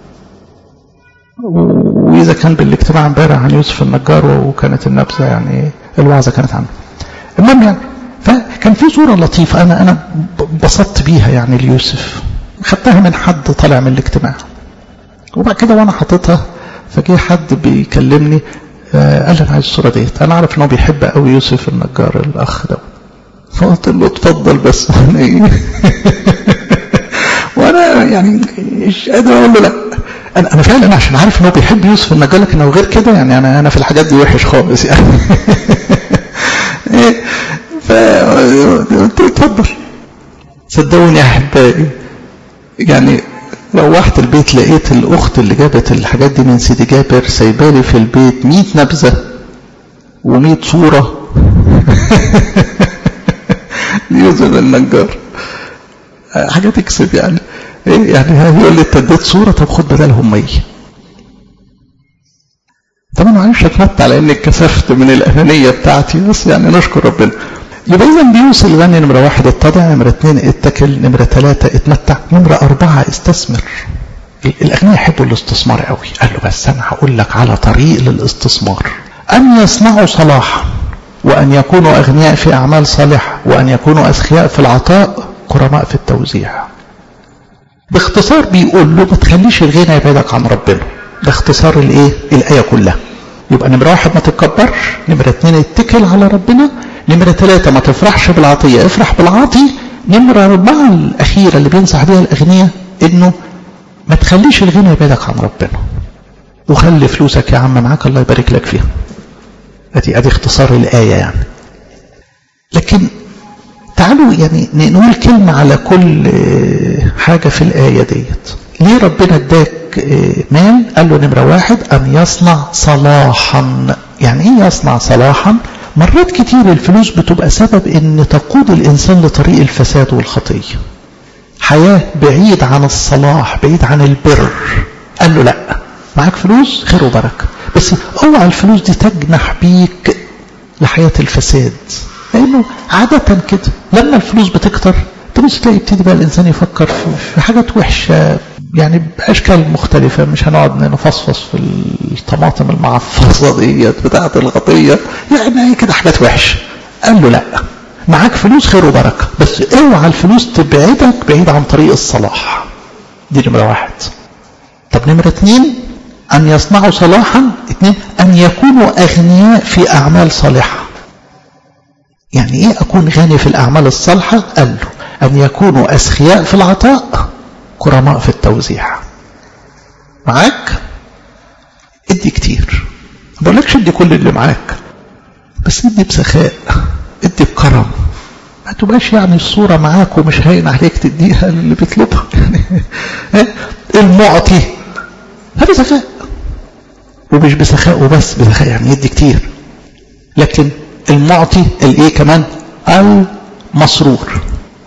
وإذا كان بالاجتماع امبارح عن يوسف النجار وكانت النبذة يعني الوعظة كانت عنه. المهم يعني فكان في صورة لطيفة أنا أنا بسطت بيها يعني ليوسف، خدتها من حد طالع من الاجتماع، وبعد كده وانا حاططها فجي حد بيكلمني آه قال لي انا عايز الصوره ديت، انا عارف انه بيحب قوي يوسف النجار الاخ ده، فقلت له اتفضل بس انا ايه وانا يعني مش قادر اقول له لا، انا انا فعلا عشان عارف انه بيحب يوسف النجار، لكن لو غير كده يعني انا انا في الحاجات دي وحش خالص يعني فقلت له اتفضل. صدقوني يا احبائي يعني روحت البيت لقيت الاخت اللي جابت الحاجات دي من سيدي جابر سايبالي في البيت مية نبذه ومية صوره يوسف النجار، حاجه تكسب يعني ايه يعني. هيقول لي انت اديت صوره، طب خد بدلهم مية. طبعا معلش اتمتع لاني اتكسفت من الانانيه بتاعتي، بس يعني نشكر ربنا. يبقى إذا بيوصل لغني نمرة واحد اتضع، نمرة اثنين اتكل، نمرة ثلاثة اتمتع، نمرة أربعة استثمر. الأغنياء يحبوا الاستثمار قوي. قال له بس أنا هقول لك على طريق للاستثمار، أن يصنعوا صلاحا وأن يكونوا أغنياء في أعمال صالحة وأن يكونوا أسخياء في العطاء كرماء في التوزيع. باختصار بيقول له ما تخليش الغنى يبعدك عن ربنا. ده اختصار الايه؟ الآية كلها. يبقى نمرة واحد ما تتكبرش، نمرة اثنين اتكل على ربنا، نمرة ثلاثة ما تفرحش بالعطية، افرح بالعاطي، نمرة أربعة الأخيرة اللي بينصح بيها الأغنياء إنه ما تخليش الغنى يبعدك عن ربنا، وخلي فلوسك يا عم معاك الله يبارك لك فيها. أدي أدي اختصار الآية يعني. لكن تعالوا يعني نقول كلمة على كل حاجة في الآية ديت. ليه ربنا اداك مال؟ قال له نمرة واحد أن يصنع صلاحا. يعني إيه يصنع صلاحا؟ مرات كتير الفلوس بتبقى سبب ان تقود الانسان لطريق الفساد والخطية، حياة بعيد عن الصلاح، بعيد عن البر. قال له لا، معاك فلوس خير وبركة، بس اوعى الفلوس دي تجنح بيك لحياة الفساد. لانه عادة كده لما الفلوس بتكتر تبص تلاقي يبتدي بقى الانسان يفكر في حاجات وحشة يعني بأشكال مختلفة. مش هنقعد نفصفص في الطماطم المعفصة ديت بتاعة الغطية، يعني هي كده حاجات وحشة. قال له لا، معاك فلوس خير وبركة، بس اوعى الفلوس تبعدك بعيد عن طريق الصلاح. دي نمرة واحد. طب نمرة اثنين أن يصنعوا صلاحا. اثنين أن يكونوا أغنياء في أعمال صالحة. يعني ايه أكون غني في الأعمال الصالحة؟ قال له أن يكونوا أسخياء في العطاء كرماء في التوزيع. معاك ادي كتير، ما بقولكش ادي كل اللي معاك، بس ادي بسخاء، ادي بكرم، ما تبقاش يعني الصورة معاك ومش هين عليك تديها اللي بيطلبها يعني المعطي هذا سخاء، ومش بسخاء وبس، بسخاء يعني يدي كتير. لكن المعطي الايه كمان؟ المسرور،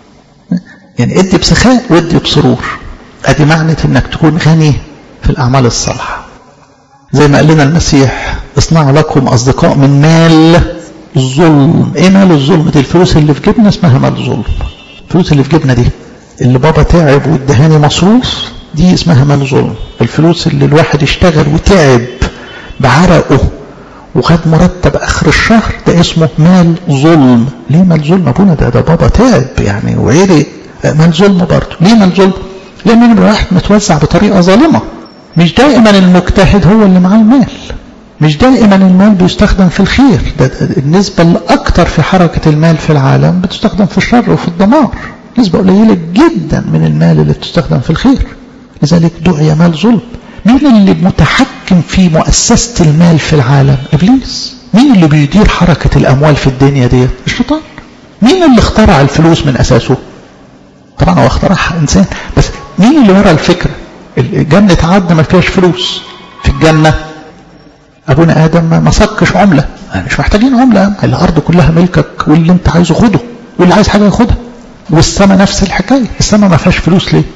يعني ادي بسخاء وادي بسرور. ادي معنى انك تكون غني في الاعمال الصالحه. زي ما قال لنا المسيح اصنعوا لكم اصدقاء من مال الظلم. ايه مال الظلم؟ دي الفلوس اللي في جيبنا اسمها مال ظلم. الفلوس اللي في جيبنا دي اللي بابا تعب وادهاني مصروف دي اسمها مال ظلم. الفلوس اللي الواحد اشتغل وتعب بعرقه وخد مرتب اخر الشهر ده اسمه مال ظلم. ليه مال ظلم ابونا؟ ده ده بابا تعب يعني وعرق. مال ظلم برضه. ليه مال ظلم؟ لان نمرة واحد متوزع بطريقه ظالمه. مش دائما المجتهد هو اللي معاه المال، مش دائما المال بيستخدم في الخير. ده, ده النسبه الاكثر في حركه المال في العالم بتستخدم في الشر وفي الدمار. نسبه قليله جدا من المال اللي بتستخدم في الخير، لذلك دعي مال ظلم. مين اللي متحكم في مؤسسه المال في العالم؟ ابليس. مين اللي بيدير حركه الاموال في الدنيا دي؟ الشيطان. مين اللي اخترع الفلوس من اساسه؟ طبعا هو اخترعها انسان، بس مين اللي ورا الفكره؟ الجنه عدن ما فيهاش فلوس. في الجنه ابونا ادم ما صكش عمله، مش محتاجين عمله، الارض كلها ملكك واللي انت عايزه خده واللي عايز حاجه ياخدها. والسماء نفس الحكايه، السماء ما فيهاش فلوس. ليه؟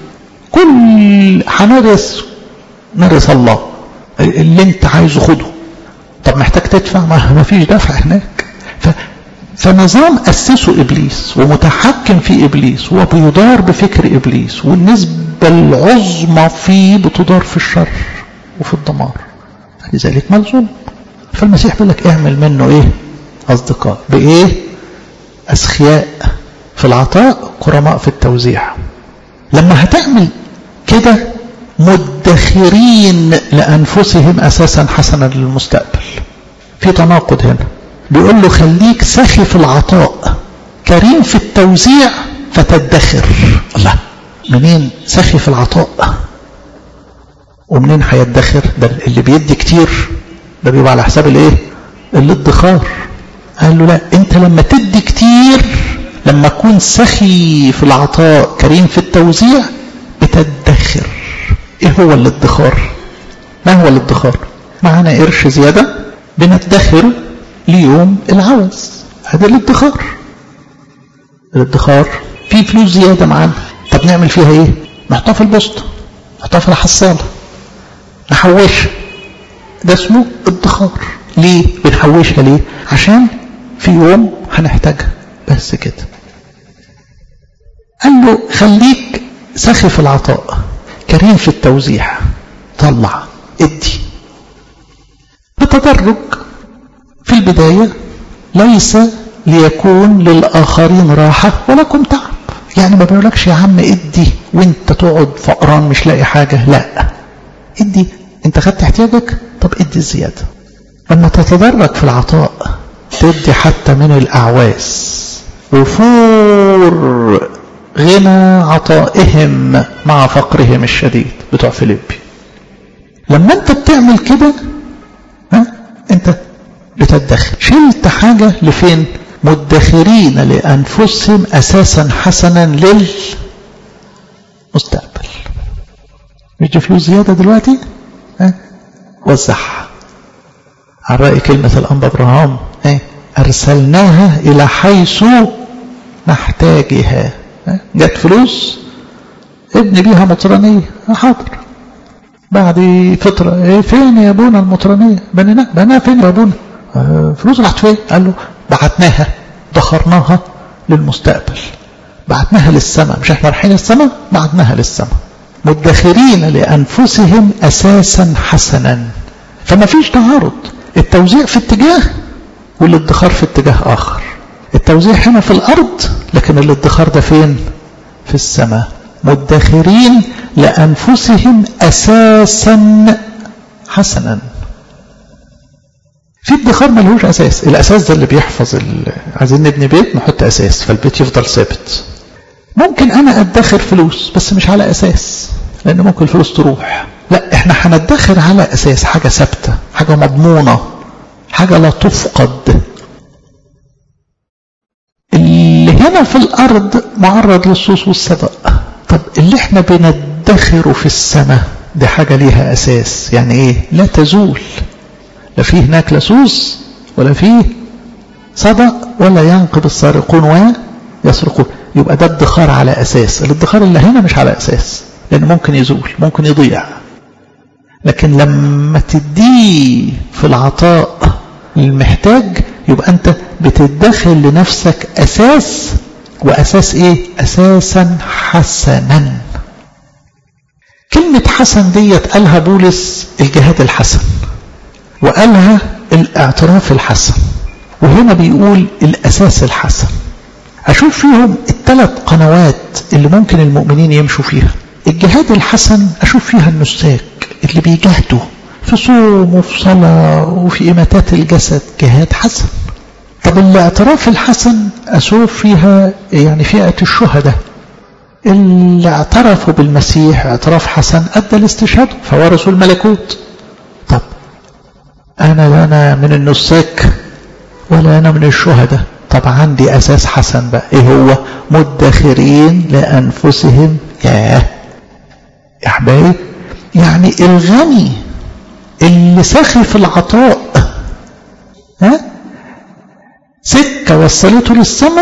كل هنرث نرث الله، اللي انت عايزه خده. طب محتاج تدفع؟ ما فيش دفع هناك. ف... فنظام أسسه إبليس ومتحكم في إبليس وبيدار بفكر إبليس، والنسبة العظمى فيه بتدار في الشر وفي الدمار، لذلك ملزوم. فالمسيح بيقول لك اعمل منه ايه؟ أصدقاء. بإيه؟ أسخياء في العطاء، كرماء في التوزيع. لما هتعمل كده مدخرين لأنفسهم أساسا حسنا للمستقبل. في تناقض هنا، بيقول له خليك سخي في العطاء كريم في التوزيع فتدخر. الله، منين سخي في العطاء ومنين هيدخر؟ ده اللي بيدي كتير ده بيبقى على حساب الايه؟ الادخار. قال له لا، انت لما تدي كتير، لما تكون سخي في العطاء كريم في التوزيع بتدخر. ايه هو الادخار؟ ما هو الادخار؟ معنا قرش زيادة بندخر ليوم العوز، هذا الادخار. الادخار في فلوس زيادة معانا، طب نعمل فيها ايه؟ نحطها في البسطة، نحطها في الحصالة، نحوشها. ده اسمه ادخار. ليه بنحوشها؟ ليه؟ عشان في يوم هنحتاجها، بس كده. قال له خليك سخي في العطاء كريم في التوزيع، طلع ادي بتدرج. في البداية ليس ليكون للآخرين راحة ولكم تعب. يعني ما بيقولكش يا عم ادي وانت تقعد فقران مش لاقي حاجة، لا، ادي انت خدت احتياجك، طب ادي الزيادة. لما تتدرج في العطاء تدي حتى من الأعواز، وفور غنى عطائهم مع فقرهم الشديد بتوع فيليبي. لما انت بتعمل كده ها انت بتدخر. شلت حاجة لفين؟ مدخرين لأنفسهم أساسا حسنا للمستقبل. مش دي فلوس زيادة دلوقتي؟ ها وزعها. على رأي كلمة الأنبا إبراهام ها أرسلناها إلى حيث نحتاجها. جت فلوس ابني بيها مطرانية، حاضر. بعد فترة ايه فين يا ابونا المطرانية؟ بنينا بناها فين يا ابونا؟ آه فلوس راحت فين؟ قال له بعتناها، دخرناها للمستقبل، بعتناها للسماء. مش احنا رايحين السماء؟ بعتناها للسماء. مدخرين لأنفسهم أساسا حسنا. فما فيش تعارض، التوزيع في اتجاه والادخار في اتجاه آخر. التوزيع هنا في الأرض، لكن الادخار ده فين؟ في السماء. مدخرين لأنفسهم أساسا حسنا. في ادخار ملهوش أساس. الأساس ده اللي بيحفظ ال... عايزين نبني بيت نحط أساس فالبيت يفضل ثابت. ممكن أنا أدخر فلوس بس مش على أساس، لأن ممكن الفلوس تروح. لا، احنا هندخر على أساس حاجة ثابتة، حاجة مضمونة، حاجة لا تفقد. اللي هنا في الأرض معرض للصوص والصدق. طب اللي احنا بندخره في السماء دي حاجة ليها أساس. يعني ايه؟ لا تزول، لا فيه هناك لصوص ولا فيه صدق، ولا ينقب السارقون ويسرقون. يبقى ده ادخار على أساس. الادخار اللي هنا مش على أساس، لأنه ممكن يزول، ممكن يضيع. لكن لما تديه في العطاء المحتاج يبقى أنت بتدخل لنفسك أساس. وأساس إيه؟ أساسا حسنا. كلمة حسن ديت قالها بولس الجهاد الحسن، وقالها الاعتراف الحسن، وهنا بيقول الأساس الحسن. أشوف فيهم الثلاث قنوات اللي ممكن المؤمنين يمشوا فيها. الجهاد الحسن أشوف فيها النساك اللي بيجاهدوا في صوم وفي صلاة وفي إماتات الجسد، جهاد حسن. طب الاعتراف الحسن أشوف فيها يعني فئة الشهداء اللي اعترفوا بالمسيح اعتراف حسن أدى الاستشهاد فورثوا الملكوت. طب أنا لا أنا من النساك ولا أنا من الشهداء، طب عندي أساس حسن بقى. إيه هو؟ مدخرين لأنفسهم. ياه يا حبايبي، يعني الغني اللي سخي في العطاء ها سكة وصلته للسماء،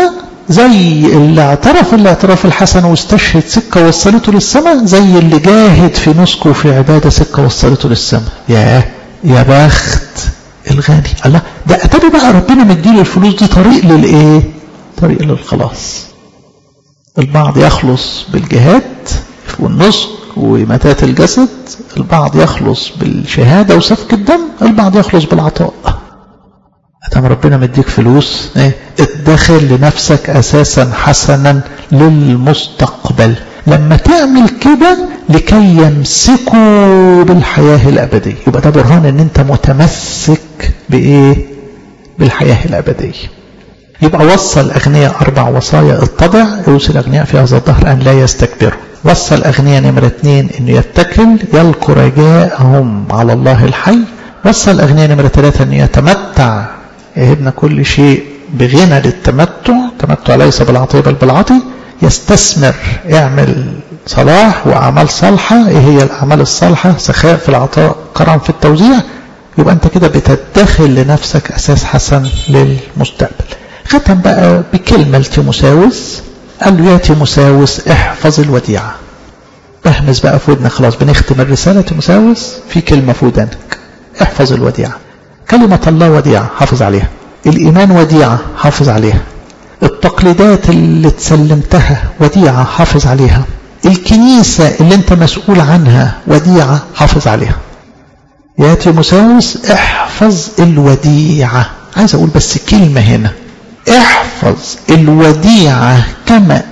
زي اللي اعترف الاعتراف الحسن واستشهد سكة وصلته للسماء، زي اللي جاهد في نسك وفي عبادة سكة وصلته للسماء. يا يا بخت الغني. الله، ده اتاري بقى ربنا مديله الفلوس دي طريق للايه؟ طريق للخلاص. البعض يخلص بالجهاد والنسك ومتات الجسد، البعض يخلص بالشهادة وسفك الدم، البعض يخلص بالعطاء. أتم ربنا مديك فلوس، ايه؟ ادخل لنفسك أساسا حسنا للمستقبل. لما تعمل كده لكي يمسكوا بالحياة الأبدية، يبقى ده برهان ان انت متمسك بإيه؟ بالحياة الأبدية. يبقى وصى الأغنياء أربع وصايا اتبع، يوصي الأغنياء في هذا الدهر أن لا يستكبروا. وصى الأغنياء نمرة اثنين أنه يتكل يلقوا رجاءهم على الله الحي. وصى الأغنياء نمرة ثلاثة أنه يتمتع، يهبنا كل شيء بغنى للتمتع، تمتع ليس بالعطية بل بالعطي. يستثمر، يعمل صلاح وأعمال صالحة. إيه هي الأعمال الصالحة؟ سخاء في العطاء، كرم في التوزيع. يبقى أنت كده بتدخل لنفسك أساس حسن للمستقبل. ختم بقى بكلمة لتيموساوس، قال له يا تيموساوس احفظ الوديعة. احمس بقى في ودنك، خلاص بنختم الرسالة. تيموساوس في كلمة في ودنك، احفظ الوديعة. كلمة الله وديعة، حافظ عليها. الإيمان وديعة، حافظ عليها. التقليدات اللي تسلمتها وديعة، حافظ عليها. الكنيسة اللي انت مسؤول عنها وديعة، حافظ عليها. يا تيموساوس احفظ الوديعة. عايز اقول بس كلمة هنا، احفظ الوديعة كما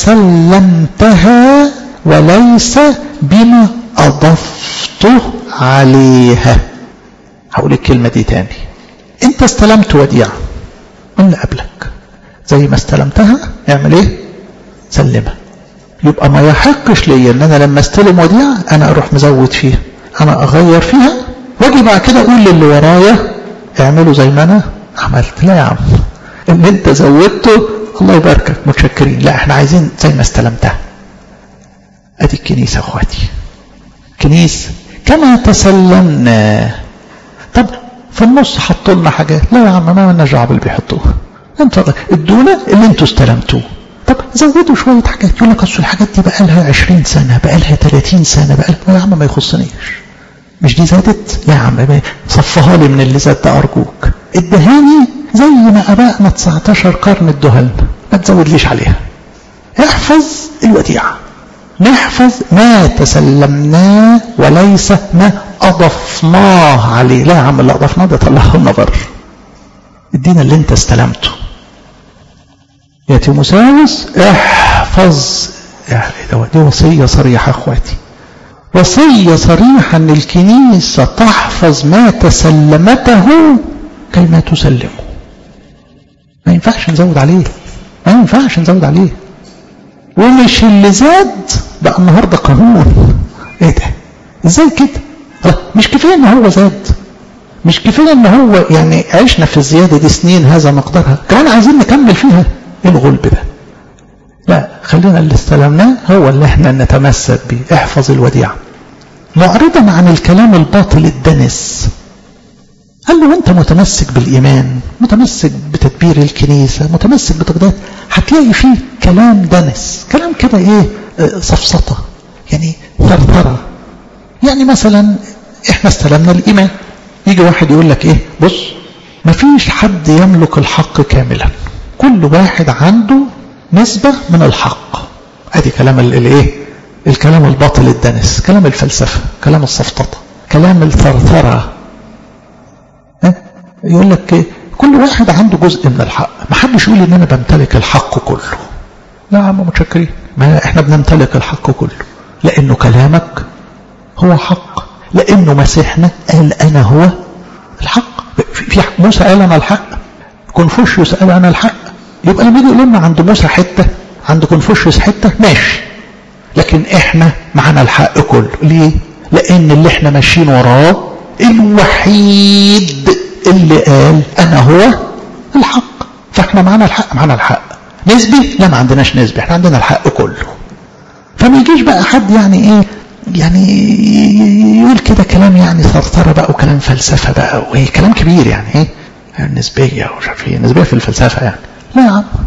تسلمتها وليس بما أضفته عليها. هقول الكلمة دي تاني. انت استلمت وديعة من اللي قبلك، زي ما استلمتها اعمل ايه؟ سلمها. يبقى ما يحقش لي ان انا لما استلم وديعة انا اروح مزود فيها، انا اغير فيها واجي بعد كده اقول للي ورايا اعملوا زي ما انا عملت. لا يا عم، اللي انت زودته الله يباركك متشكرين، لا احنا عايزين زي ما استلمتها. ادي الكنيسة اخواتي، كنيسة كما تسلمنا. طب في النص حطوا لنا حاجات، لا يا عم ما لنا دعوه باللي بيحطوها، انتوا ادونا اللي انتوا استلمتوه. طب زودوا شويه حاجات، يقول لك اصل الحاجات دي بقى لها عشرين سنه، بقى لها ثلاثين سنه، بقى لها. يا عم ما يخصنيش، مش دي زادت؟ لا يا عم صفها لي من اللي زاد ده ارجوك، ادهاني زي ما ابائنا تسعتاشر قرن ادوها لنا، ما تزودليش عليها. احفظ الوديعه، نحفظ ما تسلمناه وليس ما أضفناه عليه. لا يا عم اللي أضفناه ده طلعه لنا بره، ادينا اللي انت استلمته. يا تيموساوس احفظ، يعني دي وصية صريحة اخواتي، وصية صريحة ان الكنيسة تحفظ ما تسلمته كيما تسلمه. ما ينفعش نزود عليه، ما ينفعش نزود عليه. ومش اللي زاد بقى النهارده قانون. ايه ده؟ ازاي كده؟ مش كفايه ان هو زاد، مش كفايه ان هو يعني عشنا في الزياده دي سنين هذا مقدارها، كمان عايزين نكمل فيها. ايه الغلب ده؟ لا، خلينا اللي استلمناه هو اللي احنا نتمسك بيه. احفظ الوديعه. معرضا عن الكلام الباطل الدنس، قال له انت متمسك بالايمان، متمسك بتدبير الكنيسه، متمسك بتقديرات، هتلاقي فيه كلام دنس، كلام كده ايه؟ صفصطه، يعني ثرثره. يعني مثلا احنا استلمنا الايمان، يجي واحد يقول لك ايه؟ بص، مفيش حد يملك الحق كاملا، كل واحد عنده نسبه من الحق. ادي كلام الايه؟ الكلام الباطل الدنس، كلام الفلسفه، كلام الصفططه، كلام الثرثره. يقول لك كل واحد عنده جزء من الحق، ما حدش يقول ان انا بمتلك الحق كله. لا يا عم متشكرين، ما احنا بنمتلك الحق كله، لانه كلامك هو حق، لانه مسيحنا قال انا هو الحق. في موسى قال انا الحق، كونفوشيوس قال انا الحق. يبقى لما يجي يقول لنا عند موسى حته، عند كونفوشيوس حته، ماشي، لكن احنا معانا الحق كله. ليه؟ لان اللي احنا ماشيين وراه الوحيد اللي قال انا هو الحق، فاحنا معانا الحق. معانا الحق نسبي؟ لا، ما عندناش نسبي، احنا عندنا الحق كله. فما يجيش بقى حد يعني ايه، يعني يقول كده كلام يعني ثرثره بقى وكلام فلسفه بقى وايه، كلام كبير يعني ايه النسبيه ومش عارف ايه، النسبيه في الفلسفه يعني. لا يا عم،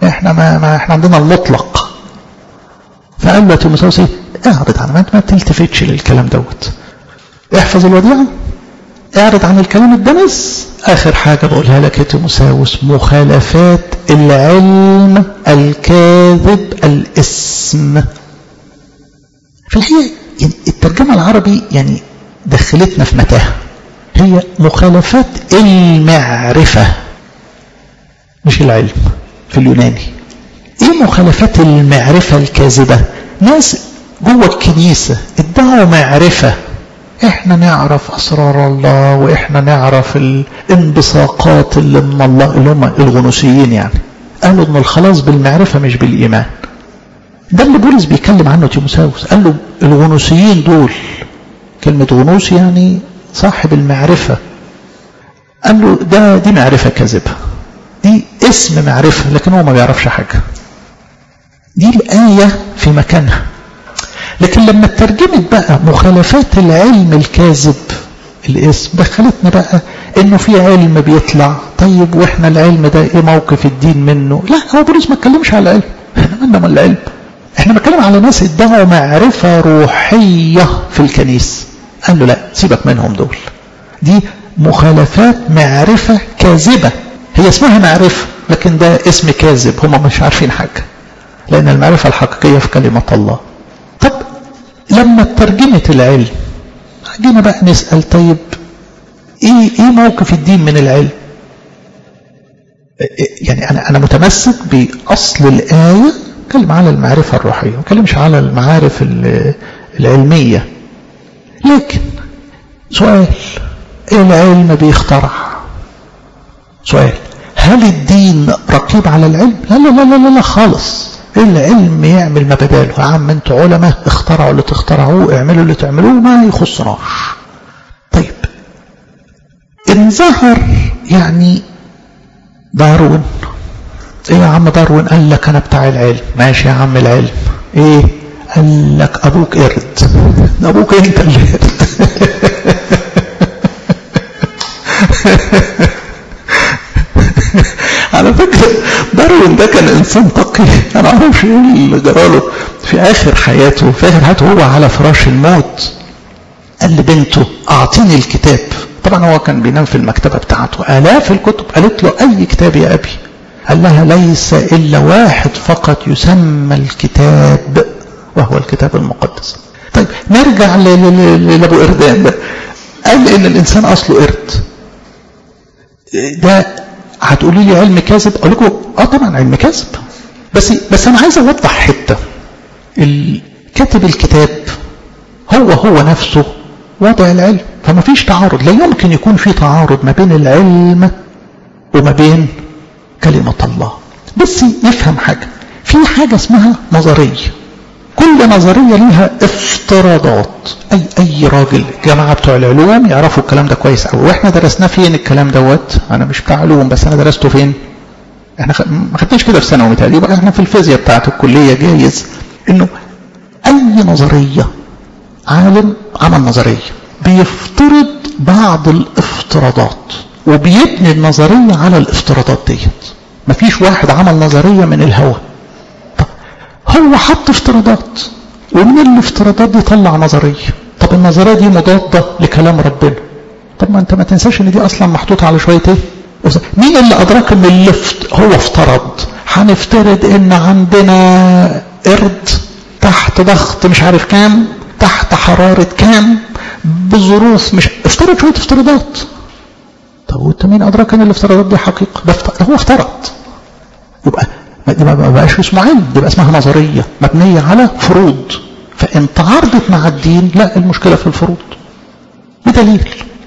احنا ما, ما احنا عندنا المطلق. فقال له تيموثاوس ايه؟ اعرض عن ما تلتفتش للكلام دوت، احفظ الوديعة، اعرض عن الكلام الدنس. اخر حاجة بقولها لك يا تيموثاوس، مخالفات العلم الكاذب الاسم. في الحقيقة يعني الترجمة العربي يعني دخلتنا في متاهة، هي مخالفات المعرفة مش العلم في اليوناني. ايه مخالفات المعرفة الكاذبة؟ ناس جوه الكنيسة ادعوا معرفة، احنا نعرف اسرار الله واحنا نعرف الانبثاقات اللي من الله، اللي هم الغنوصيين يعني، قالوا ان الخلاص بالمعرفة مش بالايمان. ده اللي بولس بيتكلم عنه تيموثاوس، قال له الغنوصيين دول، كلمة غنوص يعني صاحب المعرفة، قال له ده دي معرفة كاذبة، دي اسم معرفة لكن هو ما بيعرفش حاجة. دي الآية في مكانها. لكن لما ترجمت بقى مخالفات العلم الكاذب الاسم، دخلتنا بقى انه في علم بيطلع. طيب واحنا العلم ده ايه موقف الدين منه؟ لا، هو بولس ما اتكلمش على العلم، احنا مالنا من العلم، احنا بنتكلم على ناس ادعوا معرفة روحية في الكنيسة. قال له لا، سيبك منهم دول، دي مخالفات معرفة كاذبة. هي اسمها معرفة لكن ده اسم كاذب، هم مش عارفين حاجة، لأن المعرفة الحقيقية في كلمة الله. طب لما ترجمت العلم جينا بقى نسأل، طيب ايه ايه موقف الدين من العلم؟ يعني انا انا متمسك باصل الآية، اتكلم على المعرفة الروحية، ما اتكلمش على المعارف العلمية. لكن سؤال، العلم بيخترع. سؤال، هل الدين رقيب على العلم؟ لا لا لا لا لا خالص. العلم يعمل ما بداله. يا عم انتوا علماء، اخترعوا اللي تخترعوه، اعملوا اللي تعملوه، ما يخصناش. طيب ان ظهر يعني داروين، ايه يا عم داروين قال لك انا بتاع العلم، ماشي يا عم العلم، ايه قال لك ابوك قرد، ابوك انت اللي قرد. على فكرة داروين ده كان انسان تقي، انا اعرفش ايه اللي جراله في اخر حياته. في اخر حياته هو على فراش الموت قال لبنته اعطيني الكتاب. طبعا هو كان بينام في المكتبة بتاعته الاف الكتب، قالت له اي كتاب يا ابي؟ قال لها ليس الا واحد فقط يسمى الكتاب وهو الكتاب المقدس. طيب نرجع لابو قردان ده، قال ان الانسان اصله قرد. ده هتقولي لي علم كاذب؟ اقول لكم اه طبعا علم كاذب، بس بس انا عايز اوضح حته. الكاتب الكتاب هو هو نفسه وضع العلم، فما فيش تعارض. لا يمكن يكون في تعارض ما بين العلم وما بين كلمه الله. بس نفهم حاجه، في حاجه اسمها نظريه. كل نظريه ليها افتراضات. اي اي راجل، جماعه بتوع العلوم يعرفوا الكلام ده كويس قوي، واحنا درسناه فين الكلام دوت؟ انا مش بتاع علوم بس انا درسته فين؟ احنا ما خدناش كده في ثانوي تقريبا، احنا في الفيزياء بتاعه الكليه. جايز انه اي نظريه، عالم عمل نظريه بيفترض بعض الافتراضات وبيبني النظريه على الافتراضات ديت. مفيش واحد عمل نظريه من الهوى، هو حط افتراضات ومن الافتراضات دي طلع نظريه. طب النظريه دي مضاده لكلام ربنا. طب ما انت ما تنساش ان دي اصلا محطوطه على شويه ايه؟ مين اللي ادراك ان اللفت هو افترض؟ هنفترض ان عندنا قرد تحت ضغط مش عارف كام، تحت حراره كام، بظروف مش افترض شويه افتراضات. طب وانت مين ادراك ان الافتراضات دي حقيقه؟ ده هو افترض. يبقى دي ما بقاش اسمه علم، دي بقى اسمها نظريه مبنيه على فروض. فان تعارضت مع الدين، لا، المشكله في الفروض. بدليل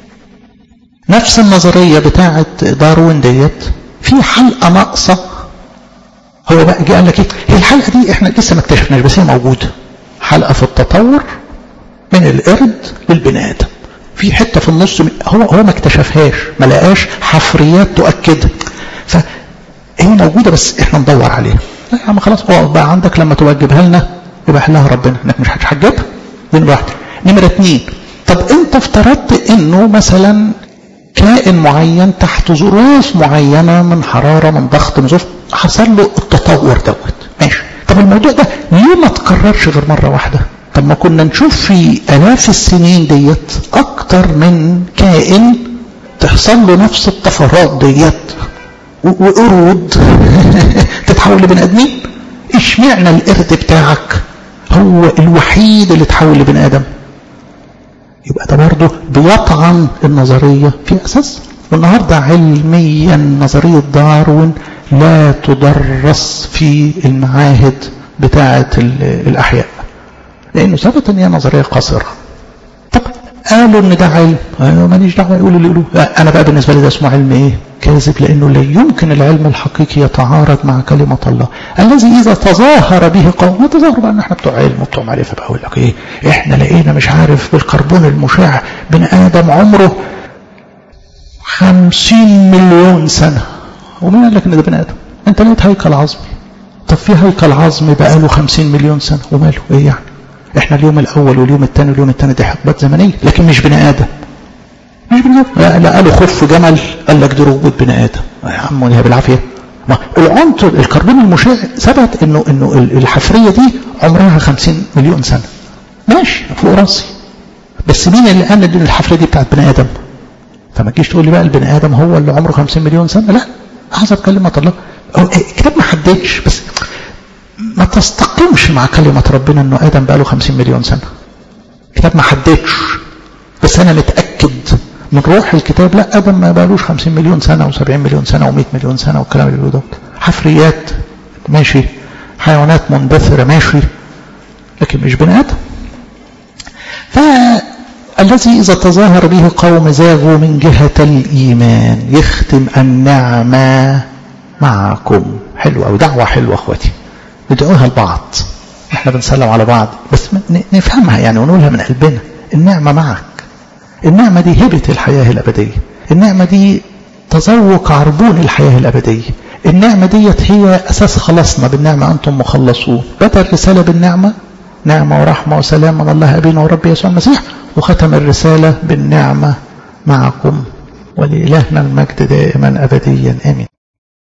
نفس النظريه بتاعه داروين ديت في حلقه ناقصه. هو بقى جه قال لك ايه؟ هي الحلقه دي احنا لسه ما اكتشفناش بس هي موجوده. حلقه في التطور من القرد للبني ادم، في حته في النص هو هو ما اكتشفهاش، ما لقاش حفريات تؤكدها، فهي موجوده بس احنا ندور عليها. لا يا عم خلاص، هو بقى عندك لما توجبها لنا يبقى حلها ربنا، انك مش هتحجبها. دي نمره واحده. نمره اثنين، طب انت افترضت انه مثلا كائن معين تحت ظروف معينة من حرارة من ضغط من ظروف حصل له التطور دوت. ماشي. طب الموضوع ده ليه ما تكررش غير مرة واحدة؟ طب ما كنا نشوف في آلاف السنين ديت أكتر من كائن تحصل له نفس الطفرات ديت وقرود تتحول لبني آدمين. اشمعنى القرد بتاعك هو الوحيد اللي تحول لبني آدم؟ يبقى ده برضه بيطعن النظرية في أساس. والنهاردة علميا نظرية داروين لا تدرس في المعاهد بتاعة الأحياء لأنه ثبت أن هي نظرية قاصرة. طب قالوا أن ده علم، أنا ماليش دعوة يقولوا اللي يقولوا. أنا بقى بالنسبة لي ده اسمه علم إيه؟ كاذب، لأنه لا يمكن العلم الحقيقي يتعارض مع كلمة الله الذي إذا تظاهر به قوم. ما تظاهروا بقى أن احنا بتوع علم وبتوع معرفة بقى أقول لك إيه؟ إحنا لقينا مش عارف بالكربون المشع بني آدم عمره خمسين مليون سنة. ومين قال لك إن ده بني آدم؟ أنت لقيت هيكل عظمي. طب في هيكل عظمي بقى له خمسين مليون سنة وماله؟ إيه يعني؟ إحنا اليوم الأول واليوم الثاني واليوم الثاني دي حقبات زمنية لكن مش بني آدم. مش بني آدم. لا قالوا خف جمل قال لك دي وجود بني آدم. يا عم هي بالعافية. ما العنصر الكربون المشع ثبت إنه إنه الحفرية دي عمرها خمسين مليون سنة. ماشي فوق راسي. بس مين اللي قال إن الحفرية دي بتاعت بني آدم؟ فما تجيش تقول لي بقى البني آدم هو اللي عمره خمسين مليون سنة. لا حسب كلمة الله. الكتاب ما حددش بس ما تستقيمش مع كلمة ربنا انه ادم بقى له خمسين مليون سنة. الكتاب ما حددش بس انا متأكد من روح الكتاب لا ادم ما بقالوش خمسين مليون سنة وسبعين مليون سنة ومئة مليون سنة والكلام اللي بيقوله ده. حفريات ماشي، حيوانات مندثرة ماشي، لكن مش بني ادم. فالذي اذا تظاهر به قوم زاغوا من جهة الايمان يختم النعمة معكم. حلوة ودعوة حلوة اخواتي، ندعوها لبعض. احنا بنسلم على بعض بس نفهمها يعني ونقولها من قلبنا. النعمة معك. النعمة دي هبة الحياة الأبدية. النعمة دي تذوق عربون الحياة الأبدية. النعمة ديت هي أساس خلاصنا. بالنعمة أنتم مخلصون. بدأ الرسالة بالنعمة، نعمة ورحمة وسلام من الله أبينا ورب يسوع المسيح، وختم الرسالة بالنعمة معكم. ولإلهنا المجد دائما أبديا آمين.